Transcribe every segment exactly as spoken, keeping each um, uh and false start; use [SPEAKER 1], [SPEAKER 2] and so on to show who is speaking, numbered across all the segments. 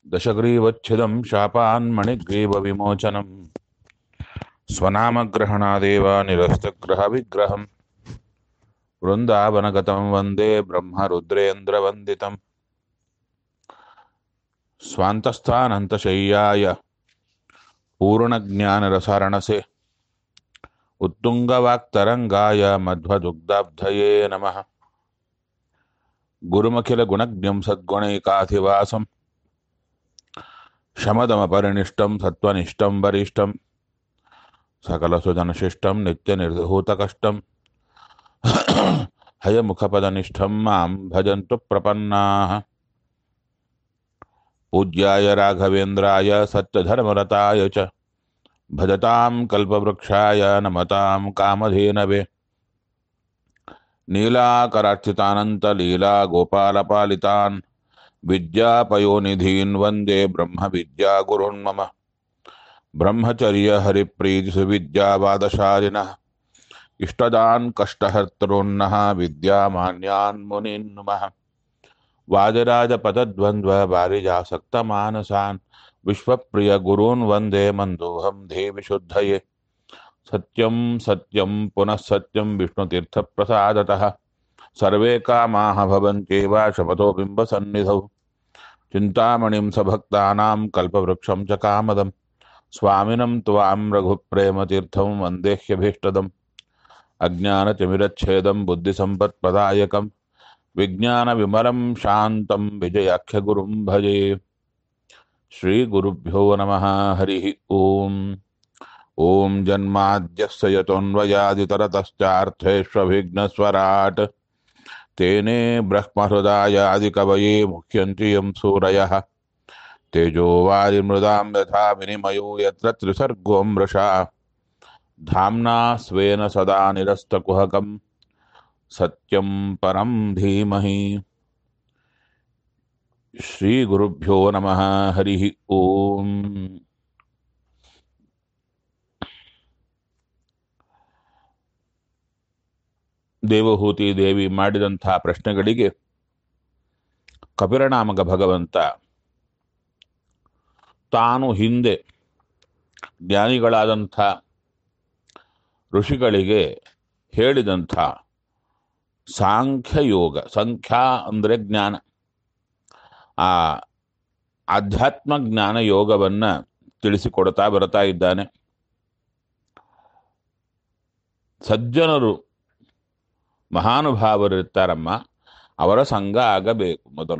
[SPEAKER 1] दशग्रीवच्छिदं शापान्मणिग्रीवविमोचनं स्वनामग्रहणादेव निरस्तग्रहविग्रहं वृन्दावनगतं वन्दे ब्रह्मरुद्रेन्द्रवन्दितं स्वान्तस्थानन्तशय्याय पूर्णज्ञानरसारणसे उत्तुङ्गवाक्तरङ्गाय मध्वदुग्धाब्धये नमः। गुरुमखिलगुणज्ञं सद्गुणैकाधिवासं शमदमपरिनिष्टं सत्त्वनिष्ठं वरिष्ठं सकलसुजनशिष्टं नित्यनिर्धूतकष्टं हयमुखपदनिष्ठं मां भजन्तु प्रपन्नाः। पूज्याय राघवेन्द्राय सत्यधर्मरताय च भजतां कल्पवृक्षाय नमतां कामधेनवे नीलाकरार्चितानन्तलीलागोपालपालितान् विद्यापयोनिधीन् वन्दे ब्रह्मविद्यागुरुन् मम। ब्रह्मचर्यहरिप्रीतिसुविद्यावादशालिनः इष्टदान् कष्टहर्तॄन्नः विद्यामान्यान् मुनीन् नुमः। वादिराजपदद्वन्द्ववारिजासक्तमानसान् विश्वप्रियगुरून् वन्दे मन्दोऽहं देवि शुद्धये। सत्यं सत्यं पुनः सत्यं विष्णुतीर्थप्रसादतः सर्वे कामाः भवन्त्येव शपथो बिम्बसन्निधौ। चिन्तामणिं सभक्तानां कल्पवृक्षं च कामदं स्वामिनं त्वां रघुप्रेमतीर्थं वन्देह्यभीष्टदम्। अज्ञानतिमिरच्छेदं बुद्धिसम्पत्प्रदायकं विज्ञानविमलं शान्तं विजयाख्यगुरुं भजे। श्रीगुरुभ्यो नमः। हरिः ओम्। ॐ जन्माद्यस्य यतोऽन्वयादितरतश्चार्थेष्वभिघ्नस्वराट् तेने ब्रह्महृदायादिकवये मुह्यन्ति यं सूरयः। तेजोवारिमृदां यथा विनिमयो यत्र त्रिसर्गो मृषा धाम्ना स्वेन सदा निरस्तकुहकं सत्यं परं धीमहि। श्रीगुरुभ्यो नमः। हरिः ओम्। ದೇವಹೂತಿ ದೇವಿ ಮಾಡಿದಂಥ ಪ್ರಶ್ನೆಗಳಿಗೆ ಕಪಿರನಾಮಕ ಭಗವಂತ ತಾನು ಹಿಂದೆ ಜ್ಞಾನಿಗಳಾದಂಥ ಋಷಿಗಳಿಗೆ ಹೇಳಿದಂಥ ಸಾಂಖ್ಯಯೋಗ, ಸಂಖ್ಯಾ ಅಂದರೆ ಜ್ಞಾನ, ಆ ಆಧ್ಯಾತ್ಮ ಜ್ಞಾನ ಯೋಗವನ್ನು ತಿಳಿಸಿಕೊಡ್ತಾ ಬರ್ತಾ ಇದ್ದಾನೆ. ಸಜ್ಜನರು ಮಹಾನುಭಾವರಿರ್ತಾರಮ್ಮ, ಅವರ ಸಂಘ ಆಗಬೇಕು ಮೊದಲು.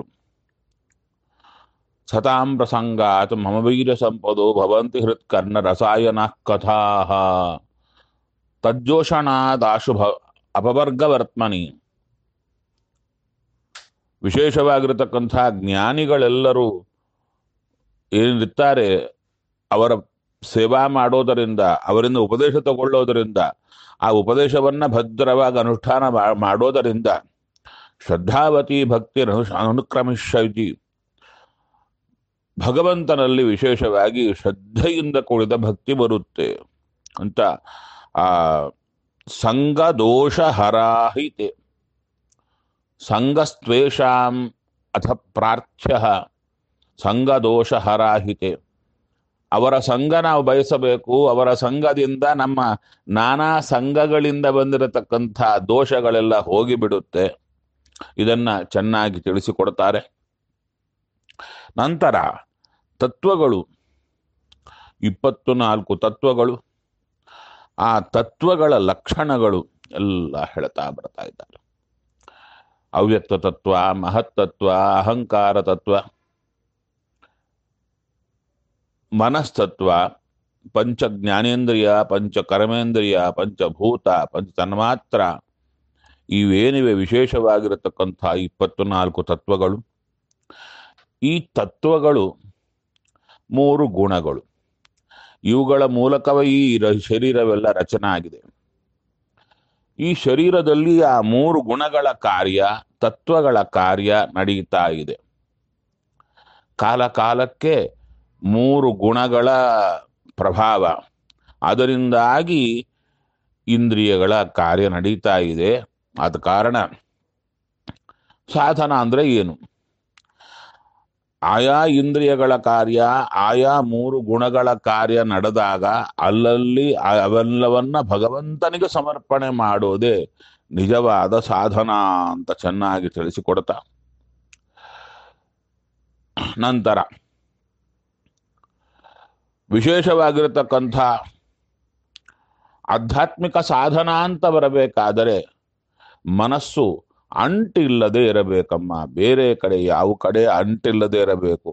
[SPEAKER 1] ಸತಾಂ ಪ್ರಸಂಗಾತ್ ಮಮ ವೀರ್ಯ ಸಂಪದೋ ಭವಂತಿ ಹೃತ್ಕರ್ಣ ರಸಾಯನ ಕಥಾ ತಜ್ಜೋಷಣಾದಾಶುಭ ಅಪವರ್ಗವರ್ತ್ಮನಿ. ವಿಶೇಷವಾಗಿರತಕ್ಕಂಥ ಜ್ಞಾನಿಗಳೆಲ್ಲರೂ ಏನಿರ್ತಾರೆ, ಅವರ ಸೇವಾ ಮಾಡೋದರಿಂದ, ಅವರಿಂದ ಉಪದೇಶ ತಗೊಳ್ಳೋದರಿಂದ, ಆ ಉಪದೇಶವನ್ನ ಭದ್ರವಾಗಿ ಅನುಷ್ಠಾನ ಮಾಡೋದರಿಂದ ಶ್ರದ್ಧಾವತಿ ಭಕ್ತಿ ಅನುಕ್ರಮಿಷ್ಯತಿ, ಭಗವಂತನಲ್ಲಿ ವಿಶೇಷವಾಗಿ ಶ್ರದ್ಧೆಯಿಂದ ಕೂಡಿದ ಭಕ್ತಿ ಬರುತ್ತೆ ಅಂತ. ಆ ಸಂಘದೋಷ ಹರಾಹಿತೆ ಸಂಘಸ್ತ್ವೇಷಾಂ ಅಥ ಪ್ರಾರ್ಥ್ಯ ಸಂಘದೋಷ ಹರಾಹಿತೆ. ಅವರ ಸಂಘ ನಾವು ಬಯಸಬೇಕು. ಅವರ ಸಂಘದಿಂದ ನಮ್ಮ ನಾನಾ ಸಂಘಗಳಿಂದ ಬಂದಿರತಕ್ಕಂಥ ದೋಷಗಳೆಲ್ಲ ಹೋಗಿಬಿಡುತ್ತೆ. ಇದನ್ನ ಚೆನ್ನಾಗಿ ತಿಳಿಸಿಕೊಡ್ತಾರೆ. ನಂತರ ತತ್ವಗಳು, ಇಪ್ಪತ್ತು ನಾಲ್ಕು ತತ್ವಗಳು, ಆ ತತ್ವಗಳ ಲಕ್ಷಣಗಳು ಎಲ್ಲ ಹೇಳ್ತಾ ಬರ್ತಾ ಇದ್ದಾರೆ. ಅವ್ಯಕ್ತ ತತ್ವ, ಮಹತ್ತತ್ವ, ಅಹಂಕಾರ ತತ್ವ, ಮನಸ್ತತ್ವ, ಪಂಚ ಜ್ಞಾನೇಂದ್ರಿಯ, ಪಂಚ ಕರ್ಮೇಂದ್ರಿಯ, ಪಂಚಭೂತ, ಪಂಚ ತನ್ಮಾತ್ರ, ಇವೇನಿವೆ ವಿಶೇಷವಾಗಿರತಕ್ಕಂಥ ಇಪ್ಪತ್ತು ನಾಲ್ಕು ತತ್ವಗಳು. ಈ ತತ್ವಗಳು ಮೂರು ಗುಣಗಳು. ಇವುಗಳ ಮೂಲಕವೇ ಈ ಶರೀರವೆಲ್ಲ ರಚನೆ ಆಗಿದೆ. ಈ ಶರೀರದಲ್ಲಿ ಆ ಮೂರು ಗುಣಗಳ ಕಾರ್ಯ, ತತ್ವಗಳ ಕಾರ್ಯ ನಡೀತಾ ಇದೆ. ಕಾಲ ಕಾಲಕ್ಕೆ ಮೂರು ಗುಣಗಳ ಪ್ರಭಾವ, ಅದರಿಂದಾಗಿ ಇಂದ್ರಿಯಗಳ ಕಾರ್ಯ ನಡೀತಾ ಇದೆ. ಆದ ಕಾರಣ ಸಾಧನ ಅಂದರೆ ಏನು? ಆಯಾ ಇಂದ್ರಿಯಗಳ ಕಾರ್ಯ ಆಯಾ ಮೂರು ಗುಣಗಳ ಕಾರ್ಯ ನಡೆದಾಗ ಅಲ್ಲಲ್ಲಿ ಅವೆಲ್ಲವನ್ನ ಭಗವಂತನಿಗೆ ಸಮರ್ಪಣೆ ಮಾಡೋದೇ ನಿಜವಾದ ಸಾಧನ ಅಂತ ಚೆನ್ನಾಗಿ ತಿಳಿಸಿಕೊಡ್ತಾ ನಂತರ ವಿಶೇಷವಾಗಿರತಕ್ಕಂಥ ಆಧ್ಯಾತ್ಮಿಕ ಸಾಧನ ಅಂತ ಬರಬೇಕಾದರೆ ಮನಸ್ಸು ಅಂಟಿಲ್ಲದೆ ಇರಬೇಕಮ್ಮ. ಬೇರೆ ಕಡೆ ಯಾವ ಕಡೆ ಅಂಟಿಲ್ಲದೆ ಇರಬೇಕು.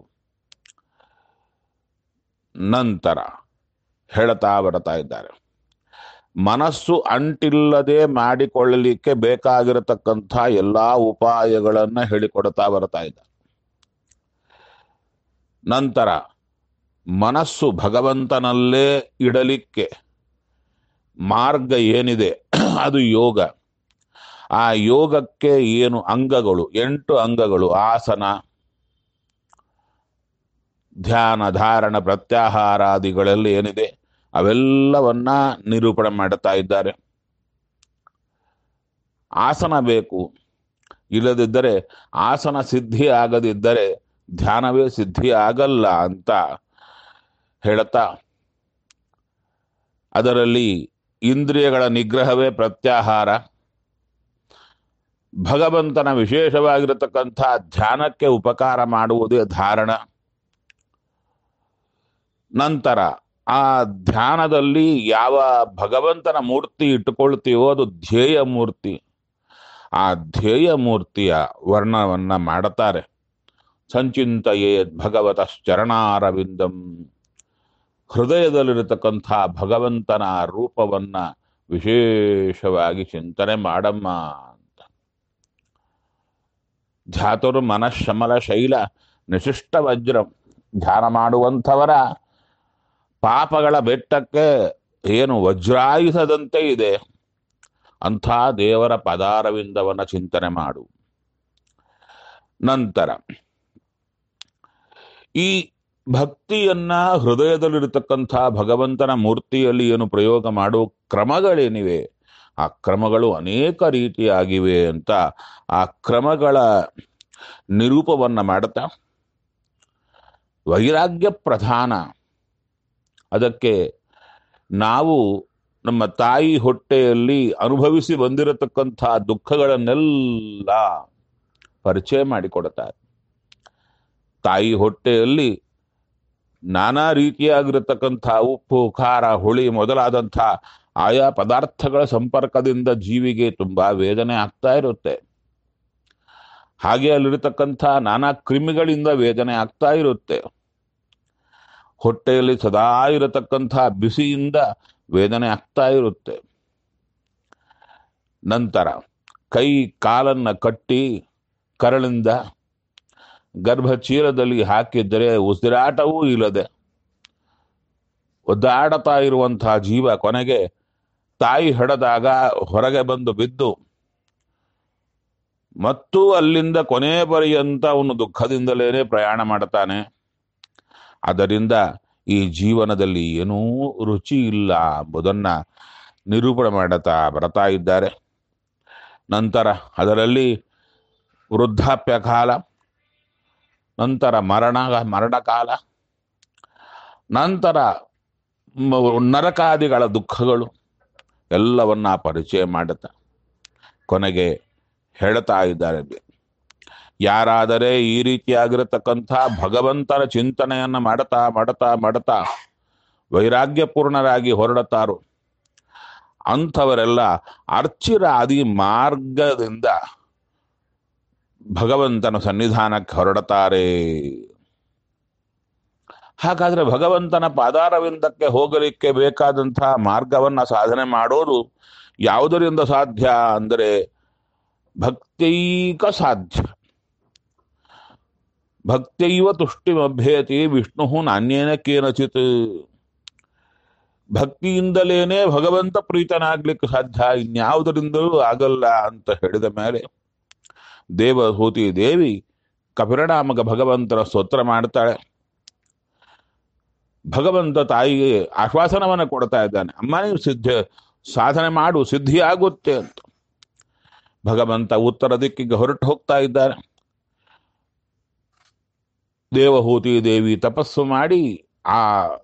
[SPEAKER 1] ನಂತರ ಹೇಳ್ತಾ ಬರ್ತಾ ಇದ್ದಾರೆ, ಮನಸ್ಸು ಅಂಟಿಲ್ಲದೆ ಮಾಡಿಕೊಳ್ಳಲಿಕ್ಕೆ ಬೇಕಾಗಿರತಕ್ಕಂಥ ಎಲ್ಲಾ ಉಪಾಯಗಳನ್ನ ಹೇಳಿಕೊಡ್ತಾ ಬರ್ತಾ ಇದ್ದಾರೆ. ನಂತರ ಮನಸ್ಸು ಭಗವಂತನಲ್ಲೇ ಇಡಲಿಕ್ಕೆ ಮಾರ್ಗ ಏನಿದೆ ಅದು ಯೋಗ. ಆ ಯೋಗಕ್ಕೆ ಏನು ಅಂಗಗಳು, ಎಂಟು ಅಂಗಗಳು, ಆಸನ, ಧ್ಯಾನ, ಧಾರಣ, ಪ್ರತ್ಯಾಹಾರಾದಿಗಳಲ್ಲಿ ಏನಿದೆ ಅವೆಲ್ಲವನ್ನ ನಿರೂಪಣೆ ಮಾಡುತ್ತಾ ಇದ್ದಾರೆ. ಆಸನ ಬೇಕು, ಇಲ್ಲದಿದ್ದರೆ ಆಸನ ಸಿದ್ಧಿ ಆಗದಿದ್ದರೆ ಧ್ಯಾನವೇ ಸಿದ್ಧಿ ಆಗಲ್ಲ ಅಂತ ಹೇಳುತ್ತಾ ಅದರಲ್ಲಿ ಇಂದ್ರಿಯಗಳ ನಿಗ್ರಹವೇ ಪ್ರತ್ಯಾಹಾರ, ಭಗವಂತನ ವಿಶೇಷವಾಗಿರತಕ್ಕಂಥ ಧ್ಯಾನಕ್ಕೆ ಉಪಕಾರ ಮಾಡುವುದೇ ಧಾರಣ. ನಂತರ ಆ ಧ್ಯಾನದಲ್ಲಿ ಯಾವ ಭಗವಂತನ ಮೂರ್ತಿ ಇಟ್ಟುಕೊಳ್ತೀವೋ ಅದು ಧ್ಯೇಯ ಮೂರ್ತಿ. ಆ ಧ್ಯೇಯ ಮೂರ್ತಿಯ ವರ್ಣವನ್ನ ಮಾಡುತ್ತಾರೆ. ಸಂಚಿಂತೆಯೇ ಭಗವತಶ್ಚರಣಾರವಿಂದಂ, ಹೃದಯದಲ್ಲಿರತಕ್ಕಂಥ ಭಗವಂತನ ರೂಪವನ್ನ ವಿಶೇಷವಾಗಿ ಚಿಂತನೆ ಮಾಡಮ್ಮ ಅಂತ. ಧ್ಯಾತುರ್ ಮನಃಶಮಲ ಶೈಲ ನಿಶಿಷ್ಟ ವಜ್ರಂ, ಧ್ಯಾನ ಮಾಡುವಂಥವರ ಪಾಪಗಳ ಬೆಟ್ಟಕ್ಕೆ ಏನು ವಜ್ರಾಯುಧದಂತೆ ಇದೆ ಅಂಥ ದೇವರ ಪದಾರವಿಂದವನ್ನ ಚಿಂತನೆ ಮಾಡು. ನಂತರ ಈ ಭಕ್ತಿಯನ್ನ ಹೃದಯದಲ್ಲಿರತಕ್ಕಂಥ ಭಗವಂತನ ಮೂರ್ತಿಯಲ್ಲಿ ಏನು ಪ್ರಯೋಗ ಮಾಡುವ ಕ್ರಮಗಳೇನಿವೆ ಆ ಕ್ರಮಗಳು ಅನೇಕ ರೀತಿಯಾಗಿವೆ ಅಂತ ಆ ಕ್ರಮಗಳ ನಿರೂಪವನ್ನ ಮಾಡುತ್ತಾ ವೈರಾಗ್ಯ ಪ್ರಧಾನ. ಅದಕ್ಕೆ ನಾವು ನಮ್ಮ ತಾಯಿ ಹೊಟ್ಟೆಯಲ್ಲಿ ಅನುಭವಿಸಿ ಬಂದಿರತಕ್ಕಂಥ ದುಃಖಗಳನ್ನೆಲ್ಲ ಪರಿಚಯ ಮಾಡಿಕೊಡುತ್ತಾರೆ. ತಾಯಿ ಹೊಟ್ಟೆಯಲ್ಲಿ ನಾನಾ ರೀತಿಯಾಗಿರತಕ್ಕಂಥ ಉಪ್ಪು, ಖಾರ, ಹುಳಿ ಮೊದಲಾದಂಥ ಆಯಾ ಪದಾರ್ಥಗಳ ಸಂಪರ್ಕದಿಂದ ಜೀವಿಗೆ ತುಂಬಾ ವೇದನೆ ಆಗ್ತಾ ಇರುತ್ತೆ. ಹಾಗೆ ಅಲ್ಲಿರತಕ್ಕಂಥ ನಾನಾ ಕ್ರಿಮಿಗಳಿಂದ ವೇದನೆ ಆಗ್ತಾ ಇರುತ್ತೆ. ಹೊಟ್ಟೆಯಲ್ಲಿ ಸದಾ ಇರತಕ್ಕಂಥ ಬಿಸಿಯಿಂದ ವೇದನೆ ಆಗ್ತಾ ಇರುತ್ತೆ. ನಂತರ ಕೈ ಕಾಲನ್ನ ಕಟ್ಟಿ ಕರಳಿಂದ ಗರ್ಭಚೀಲದಲ್ಲಿ ಹಾಕಿದರೆ ಉಸಿರಾಟವೂ ಇಲ್ಲದೆ ಒದ್ದಾಡತಾ ಇರುವಂತಹ ಜೀವ ಕೊನೆಗೆ ತಾಯಿ ಹಡದಾಗ ಹೊರಗೆ ಬಂದು ಬಿದ್ದು ಮತ್ತು ಅಲ್ಲಿಂದ ಕೊನೆ ಪರ್ಯಂತ ಅವನು ದುಃಖದಿಂದಲೇ ಪ್ರಯಾಣ ಮಾಡ್ತಾನೆ. ಅದರಿಂದ ಈ ಜೀವನದಲ್ಲಿ ಏನೂ ರುಚಿ ಇಲ್ಲ ಎಂಬುದನ್ನ ನಿರೂಪಣೆ ಮಾಡುತ್ತಾ ಬರ್ತಾ ಇದ್ದಾರೆ. ನಂತರ ಅದರಲ್ಲಿ ವೃದ್ಧಾಪ್ಯ ಕಾಲ, ನಂತರ ಮರಣ ಮರಣಕಾಲ, ನಂತರ ನರಕಾದಿಗಳ ದುಃಖಗಳು ಎಲ್ಲವನ್ನ ಪರಿಚಯ ಮಾಡುತ್ತಾ ಕೊನೆಗೆ ಹೇಳ್ತಾ ಇದ್ದಾರೆ, ಯಾರಾದರೆ ಈ ರೀತಿಯಾಗಿರತಕ್ಕಂಥ ಭಗವಂತನ ಚಿಂತನೆಯನ್ನ ಮಾಡುತ್ತಾ ಮಾಡುತ್ತಾ ಮಾಡುತ್ತಾ ವೈರಾಗ್ಯಪೂರ್ಣರಾಗಿ ಹೊರಡುತ್ತಾರೋ ಅಂಥವರೆಲ್ಲ ಅರ್ಚಿರಾದಿ ಮಾರ್ಗದಿಂದ ಭಗವಂತನ ಸನ್ನಿಧಾನಕ್ಕೆ ಹೊರಡುತ್ತಾರೆ. ಹಾಗಾದ್ರೆ ಭಗವಂತನ ಪಾದಾರವಿಂದಕ್ಕೆ ಹೋಗಲಿಕ್ಕೆ ಬೇಕಾದಂತಹ ಮಾರ್ಗವನ್ನ ಸಾಧನೆ ಮಾಡೋದು ಯಾವುದರಿಂದ ಸಾಧ್ಯ ಅಂದರೆ ಭಕ್ತೈಕ ಸಾಧ್ಯ. ಭಕ್ತೈವ ತುಷ್ಟಿಮಭ್ಯತಿ ವಿಷ್ಣು ನಾಣ್ಯೇನ ಕೇನಚಿತ್. ಭಕ್ತಿಯಿಂದಲೇನೆ ಭಗವಂತ ಪ್ರೀತನಾಗ್ಲಿಕ್ಕೆ ಸಾಧ್ಯ, ಇನ್ಯಾವುದರಿಂದಲೂ ಆಗಲ್ಲ ಅಂತ ಹೇಳಿದ ಮೇಲೆ ದೇವಹೂತಿ ದೇವಿ ಕಪಿರನಾಮಕ ಭಗವಂತನ ಸ್ತೋತ್ರ ಮಾಡ್ತಾಳೆ. ಭಗವಂತ ತಾಯಿಗೆ ಆಶ್ವಾಸನವನ್ನು ಕೊಡ್ತಾ ಇದ್ದಾನೆ, ಅಮ್ಮ ನೀವು ಸಿದ್ಧ ಸಾಧನೆ ಮಾಡು, ಸಿದ್ಧಿ ಆಗುತ್ತೆ ಅಂತ. ಭಗವಂತ ಉತ್ತರ ದಿಕ್ಕಿಗೆ ಹೊರಟು ಹೋಗ್ತಾ ಇದ್ದಾರೆ. ದೇವಹೂತಿ ದೇವಿ ತಪಸ್ಸು ಮಾಡಿ ಆ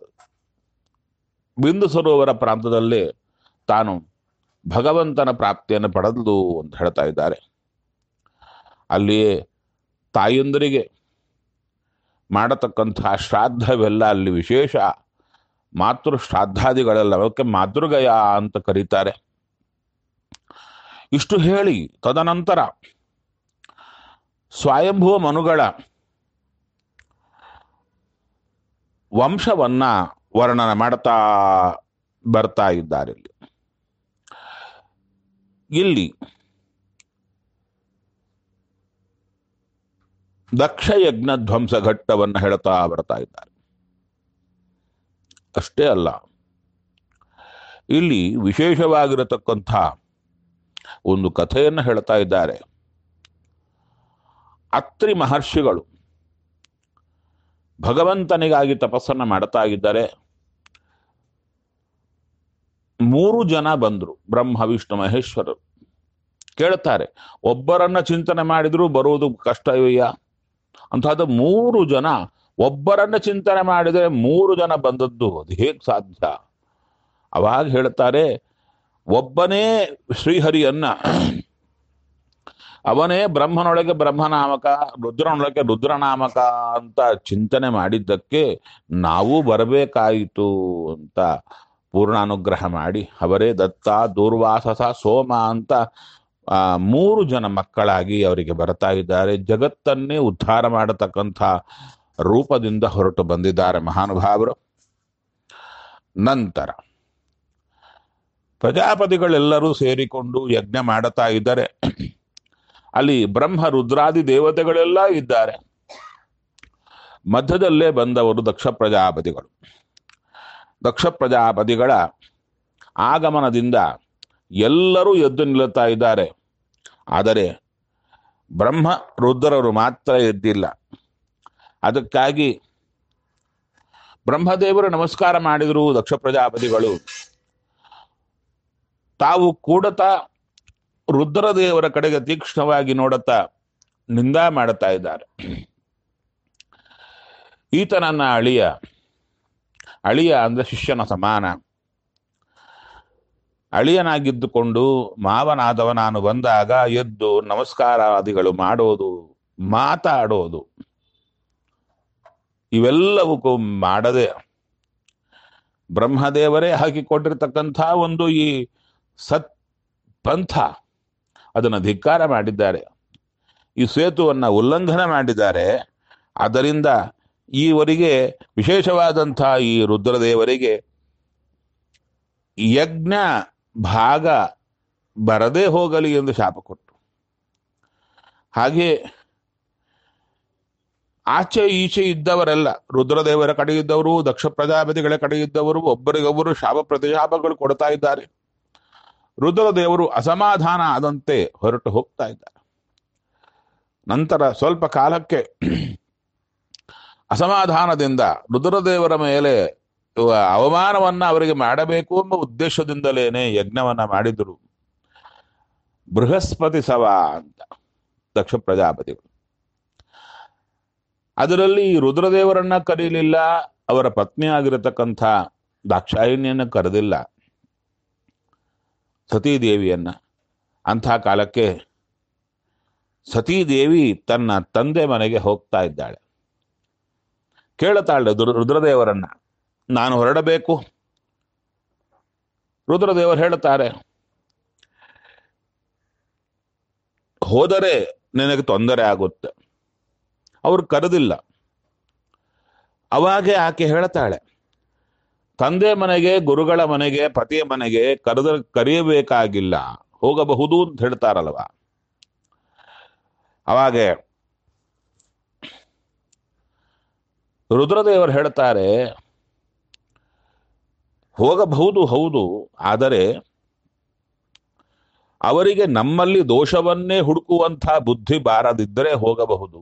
[SPEAKER 1] ಬಿಂದು ಸರೋವರ ಪ್ರಾಂತದಲ್ಲೇ ತಾನು ಭಗವಂತನ ಪ್ರಾಪ್ತಿಯನ್ನು ಪಡೆದು ಅಂತ ಹೇಳ್ತಾ ಇದ್ದಾರೆ. ಅಲ್ಲಿಯೇ ತಾಯಂದರಿಗೆ ಮಾಡತಕ್ಕಂತಹ ಶ್ರಾದ್ದವೆಲ್ಲ ಅಲ್ಲಿ ವಿಶೇಷ ಮಾತೃ ಶ್ರಾದ್ದಾದಿಗಳೆಲ್ಲ ಅವಕ್ಕೆ ಮಾತೃಗಯ ಅಂತ ಕರೀತಾರೆ. ಇಷ್ಟು ಹೇಳಿ ತದನಂತರ ಸ್ವಯಂಭುವ ಮನುಗಳ ವಂಶವನ್ನ ವರ್ಣನೆ ಮಾಡ್ತಾ ಬರ್ತಾ ಇದ್ದಾರೆ. ಇಲ್ಲಿ ಇಲ್ಲಿ ದಕ್ಷಯಜ್ಞ ಧ್ವಂಸ ಘಟ್ಟವನ್ನು ಹೇಳ್ತಾ ಬರ್ತಾ ಇದ್ದಾರೆ. ಅಷ್ಟೇ ಅಲ್ಲ, ಇಲ್ಲಿ ವಿಶೇಷವಾಗಿರತಕ್ಕಂಥ ಒಂದು ಕಥೆಯನ್ನು ಹೇಳ್ತಾ ಇದ್ದಾರೆ. ಅತ್ರಿ ಮಹರ್ಷಿಗಳು ಭಗವಂತನಿಗಾಗಿ ತಪಸ್ಸನ್ನು ಮಾಡ್ತಾ ಇದ್ದಾರೆ. ಮೂರು ಜನ ಬಂದರು, ಬ್ರಹ್ಮ ವಿಷ್ಣು ಮಹೇಶ್ವರರು. ಕೇಳ್ತಾರೆ, ಒಬ್ಬರನ್ನ ಚಿಂತನೆ ಮಾಡಿದ್ರು ಬರುವುದು ಕಷ್ಟವಯ್ಯ ಅಂತಹದ್ದು ಮೂರು ಜನ ಒಬ್ಬರನ್ನ ಚಿಂತನೆ ಮಾಡಿದರೆ ಮೂರು ಜನ ಬಂದದ್ದು ಅದು ಹೇಗೆ ಸಾಧ್ಯ? ಅವಾಗ ಹೇಳ್ತಾರೆ, ಒಬ್ಬನೇ ಶ್ರೀಹರಿಯನ್ನ, ಅವನೇ ಬ್ರಹ್ಮನೊಳಗೆ ಬ್ರಹ್ಮನಾಮಕ, ರುದ್ರನೊಳಗೆ ರುದ್ರನಾಮಕ ಅಂತ ಚಿಂತನೆ ಮಾಡಿದ್ದಕ್ಕೆ ನಾವು ಬರಬೇಕಾಯಿತು ಅಂತ ಪೂರ್ಣಾನುಗ್ರಹ ಮಾಡಿ ಅವರೇ ದತ್ತ, ದೂರ್ವಾಸಸ, ಸೋಮ ಅಂತ ಆ ಮೂರು ಜನ ಮಕ್ಕಳಾಗಿ ಅವರಿಗೆ ಬರ್ತಾ ಇದ್ದಾರೆ. ಜಗತ್ತನ್ನೇ ಉದ್ಧಾರ ಮಾಡತಕ್ಕಂಥ ರೂಪದಿಂದ ಹೊರಟು ಬಂದಿದ್ದಾರೆ ಮಹಾನುಭಾವರು. ನಂತರ ಪ್ರಜಾಪತಿಗಳೆಲ್ಲರೂ ಸೇರಿಕೊಂಡು ಯಜ್ಞ ಮಾಡುತ್ತಾ ಇದ್ದಾರೆ. ಅಲ್ಲಿ ಬ್ರಹ್ಮ ರುದ್ರಾದಿ ದೇವತೆಗಳೆಲ್ಲ ಇದ್ದಾರೆ. ಮಧ್ಯದಲ್ಲೇ ಬಂದವರು ದಕ್ಷ ಪ್ರಜಾಪತಿಗಳು. ದಕ್ಷ ಪ್ರಜಾಪತಿಗಳ ಆಗಮನದಿಂದ ಎಲ್ಲರೂ ಎದ್ದು ನಿಲ್ಲುತ್ತಾ ಇದ್ದಾರೆ. ಆದರೆ ಬ್ರಹ್ಮ ರುದ್ರರು ಮಾತ್ರ ಎದ್ದಿಲ್ಲ. ಅದಕ್ಕಾಗಿ ಬ್ರಹ್ಮದೇವರು ನಮಸ್ಕಾರ ಮಾಡಿದರು. ದಕ್ಷ ಪ್ರಜಾಪತಿಗಳು ತಾವು ಕೂಡತಾ ರುದ್ರದೇವರ ಕಡೆಗೆ ತೀಕ್ಷ್ಣವಾಗಿ ನೋಡುತ್ತಾ ನಿಂದ ಮಾಡುತ್ತಾ ಇದ್ದಾರೆ. ಈತ ನನ್ನ ಅಳಿಯ, ಅಳಿಯ ಅಂದ್ರೆ ಶಿಷ್ಯನ ಸಮಾನ. ಅಳಿಯನಾಗಿದ್ದುಕೊಂಡು ಮಾವನಾದವ ನಾನು ಬಂದಾಗ ಎದ್ದು ನಮಸ್ಕಾರಾದಿಗಳು ಮಾಡೋದು, ಮಾತಾಡೋದು ಇವೆಲ್ಲವಕ್ಕೂ ಮಾಡದೆ ಬ್ರಹ್ಮದೇವರೇ ಹಾಕಿಕೊಟ್ಟಿರ್ತಕ್ಕಂಥ ಒಂದು ಈ ಸತ್ ಪಂಥ ಅದನ್ನು ಧಿಕ್ಕಾರ ಮಾಡಿದ್ದಾರೆ. ಈ ಸೇತುವನ್ನು ಉಲ್ಲಂಘನೆ ಮಾಡಿದ್ದಾರೆ. ಆದ್ದರಿಂದ ಈವರಿಗೆ ವಿಶೇಷವಾದಂಥ ಈ ರುದ್ರದೇವರಿಗೆ ಯಜ್ಞ ಭಾಗ ಬರದೇ ಹೋಗಲಿ ಎಂದು ಶಾಪ ಕೊಟ್ಟು, ಹಾಗೆ ಆಚೆ ಈಚೆ ಇದ್ದವರೆಲ್ಲ ರುದ್ರದೇವರ ಕಡೆ ಇದ್ದವರು, ದಕ್ಷ ಪ್ರಜಾಪತಿಗಳ ಕಡೆ ಇದ್ದವರು ಒಬ್ಬರಿಗೊಬ್ಬರು ಶಾಪ ಪ್ರತಿಶಾಪಗಳು ಕೊಡ್ತಾ ಇದ್ದಾರೆ. ರುದ್ರದೇವರು ಅಸಮಾಧಾನ ಆದಂತೆ ಹೊರಟು ಹೋಗ್ತಾ ಇದ್ದಾರೆ. ನಂತರ ಸ್ವಲ್ಪ ಕಾಲಕ್ಕೆ ಅಸಮಾಧಾನದಿಂದ ರುದ್ರದೇವರ ಮೇಲೆ ಅವಮಾನವನ್ನ ಅವರಿಗೆ ಮಾಡಬೇಕು ಎಂಬ ಉದ್ದೇಶದಿಂದಲೇನೆ ಯಜ್ಞವನ್ನ ಮಾಡಿದರು. ಬೃಹಸ್ಪತಿ ಸವ ಅಂತ ದಕ್ಷ ಪ್ರಜಾಪತಿಗಳು. ಅದರಲ್ಲಿ ರುದ್ರದೇವರನ್ನ ಕರೀಲಿಲ್ಲ, ಅವರ ಪತ್ನಿ ಆಗಿರತಕ್ಕಂಥ ದಾಕ್ಷಾಯಿಣಿಯನ್ನ ಕರೆದಿಲ್ಲ, ಸತೀದೇವಿಯನ್ನ. ಅಂಥ ಕಾಲಕ್ಕೆ ಸತೀದೇವಿ ತನ್ನ ತಂದೆ ಮನೆಗೆ ಹೋಗ್ತಾ ಇದ್ದಾಳೆ. ಕೇಳುತ್ತಾಳೆ ರುದ್ರದೇವರನ್ನ, ನಾನು ಹೊರಡಬೇಕು. ರುದ್ರದೇವರು ಹೇಳುತ್ತಾರೆ, ಹೋದರೆ ನಿನಗೆ ತೊಂದರೆ ಆಗುತ್ತೆ. ಅವ್ರು ಕರೆದಿಲ್ಲ. ಅವಾಗೆ ಆಕೆ ಹೇಳ್ತಾಳೆ, ತಂದೆ ಮನೆಗೆ, ಗುರುಗಳ ಮನೆಗೆ, ಪತಿಯ ಮನೆಗೆ ಕರೆದ ಕರೆಯಬೇಕಾಗಿಲ್ಲ, ಹೋಗಬಹುದು ಅಂತ ಹೇಳ್ತಾರಲ್ವ. ಅವಾಗೆ ರುದ್ರದೇವರು ಹೇಳ್ತಾರೆ, ಹೋಗಬಹುದು ಹೌದು, ಆದರೆ ಅವರಿಗೆ ನಮ್ಮಲ್ಲಿ ದೋಷವನ್ನೇ ಹುಡುಕುವಂಥ ಬುದ್ಧಿ ಬಾರದಿದ್ದರೆ ಹೋಗಬಹುದು.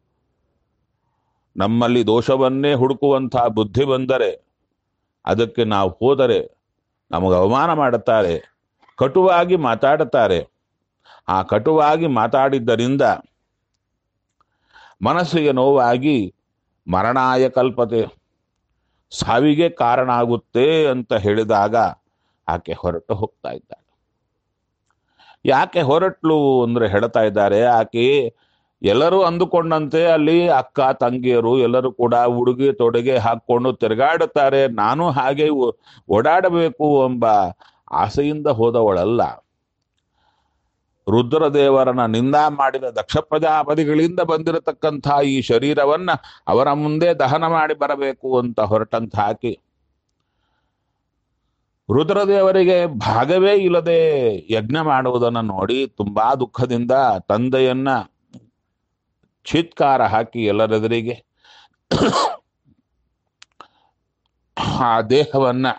[SPEAKER 1] ನಮ್ಮಲ್ಲಿ ದೋಷವನ್ನೇ ಹುಡುಕುವಂಥ ಬುದ್ಧಿ ಬಂದರೆ ಅದಕ್ಕೆ ನಾವು ಹೋದರೆ ನಮಗೆ ಅವಮಾನ ಮಾಡುತ್ತಾರೆ, ಕಟುವಾಗಿ ಮಾತಾಡುತ್ತಾರೆ. ಆ ಕಟುವಾಗಿ ಮಾತಾಡಿದ್ದರಿಂದ ಮನಸ್ಸಿಗೆ ನೋವಾಗಿ ಮರಣಾಯ ಕಲ್ಪತೆ, ಸಾವಿಗೆ ಕಾರಣ ಆಗುತ್ತೆ ಅಂತ ಹೇಳಿದಾಗ ಆಕೆ ಹೊರಟು ಹೋಗ್ತಾ ಇದ್ದಾಳೆ. ಯಾಕೆ ಹೊರಟ್ಲು ಅಂದ್ರೆ ಹೇಳ್ತಾ ಇದ್ದಾರೆ, ಆಕೆ ಎಲ್ಲರೂ ಅಂದುಕೊಂಡಂತೆ ಅಲ್ಲಿ ಅಕ್ಕ ತಂಗಿಯರು ಎಲ್ಲರೂ ಕೂಡ ಉಡುಗೆ ತೊಡುಗೆ ಹಾಕೊಂಡು ತಿರುಗಾಡುತ್ತಾರೆ, ನಾನು ಹಾಗೆ ಓ- ಓಡಾಡಬೇಕು ಎಂಬ ಆಸೆಯಿಂದ ಹೋದವಳಲ್ಲ. ರುದ್ರದೇವರನ ನಿಂದ ಮಾಡಿದ ದಕ್ಷ ಪ್ರಜಾಪತಿಗಳಿಂದ ಬಂದಿರತಕ್ಕಂಥ ಈ ಶರೀರವನ್ನ ಅವರ ಮುಂದೆ ದಹನ ಮಾಡಿ ಬರಬೇಕು ಅಂತ ಹೊರಟಂತ ಆಕೆ ರುದ್ರದೇವರಿಗೆ ಭಾಗವೇ ಇಲ್ಲದೆ ಯಜ್ಞ ಮಾಡುವುದನ್ನು ನೋಡಿ ತುಂಬಾ ದುಃಖದಿಂದ ತಂದೆಯನ್ನ ಚೀತ್ಕಾರ ಹಾಕಿ ಎಲ್ಲರೆದುರಿಗೆ ಆ ದೇಹವನ್ನ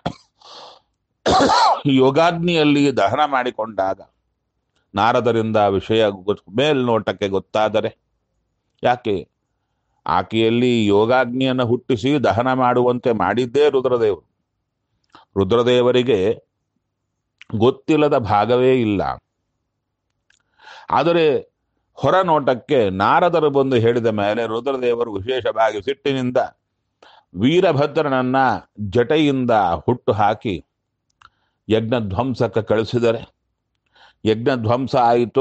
[SPEAKER 1] ಯೋಗಾಗ್ನಿಯಲ್ಲಿ ದಹನ ಮಾಡಿಕೊಂಡಾಗ ನಾರದರಿಂದ ವಿಷಯ ಗೊ- ಮೇಲ್ನೋಟಕ್ಕೆ ಗೊತ್ತಾದರೆ, ಯಾಕೆ ಆಕೆಯಲ್ಲಿ ಯೋಗಾಗ್ನಿಯನ್ನು ಹುಟ್ಟಿಸಿ ದಹನ ಮಾಡುವಂತೆ ಮಾಡಿದ್ದೇ ರುದ್ರದೇವರು. ರುದ್ರದೇವರಿಗೆ ಗೊತ್ತಿಲ್ಲದ ಭಾಗವೇ ಇಲ್ಲ. ಆದರೆ ಹೊರ ನೋಟಕ್ಕೆ ನಾರದರು ಬಂದು ಹೇಳಿದ ಮೇಲೆ ರುದ್ರದೇವರು ವಿಶೇಷವಾಗಿ ಸಿಟ್ಟಿನಿಂದ ವೀರಭದ್ರನನ್ನ ಜಟೆಯಿಂದ ಹುಟ್ಟು ಹಾಕಿ ಯಜ್ಞ ಧ್ವಂಸಕ್ಕೆ ಕಳಿಸಿದರೆ ಯಜ್ಞ ಧ್ವಂಸ ಆಯಿತು.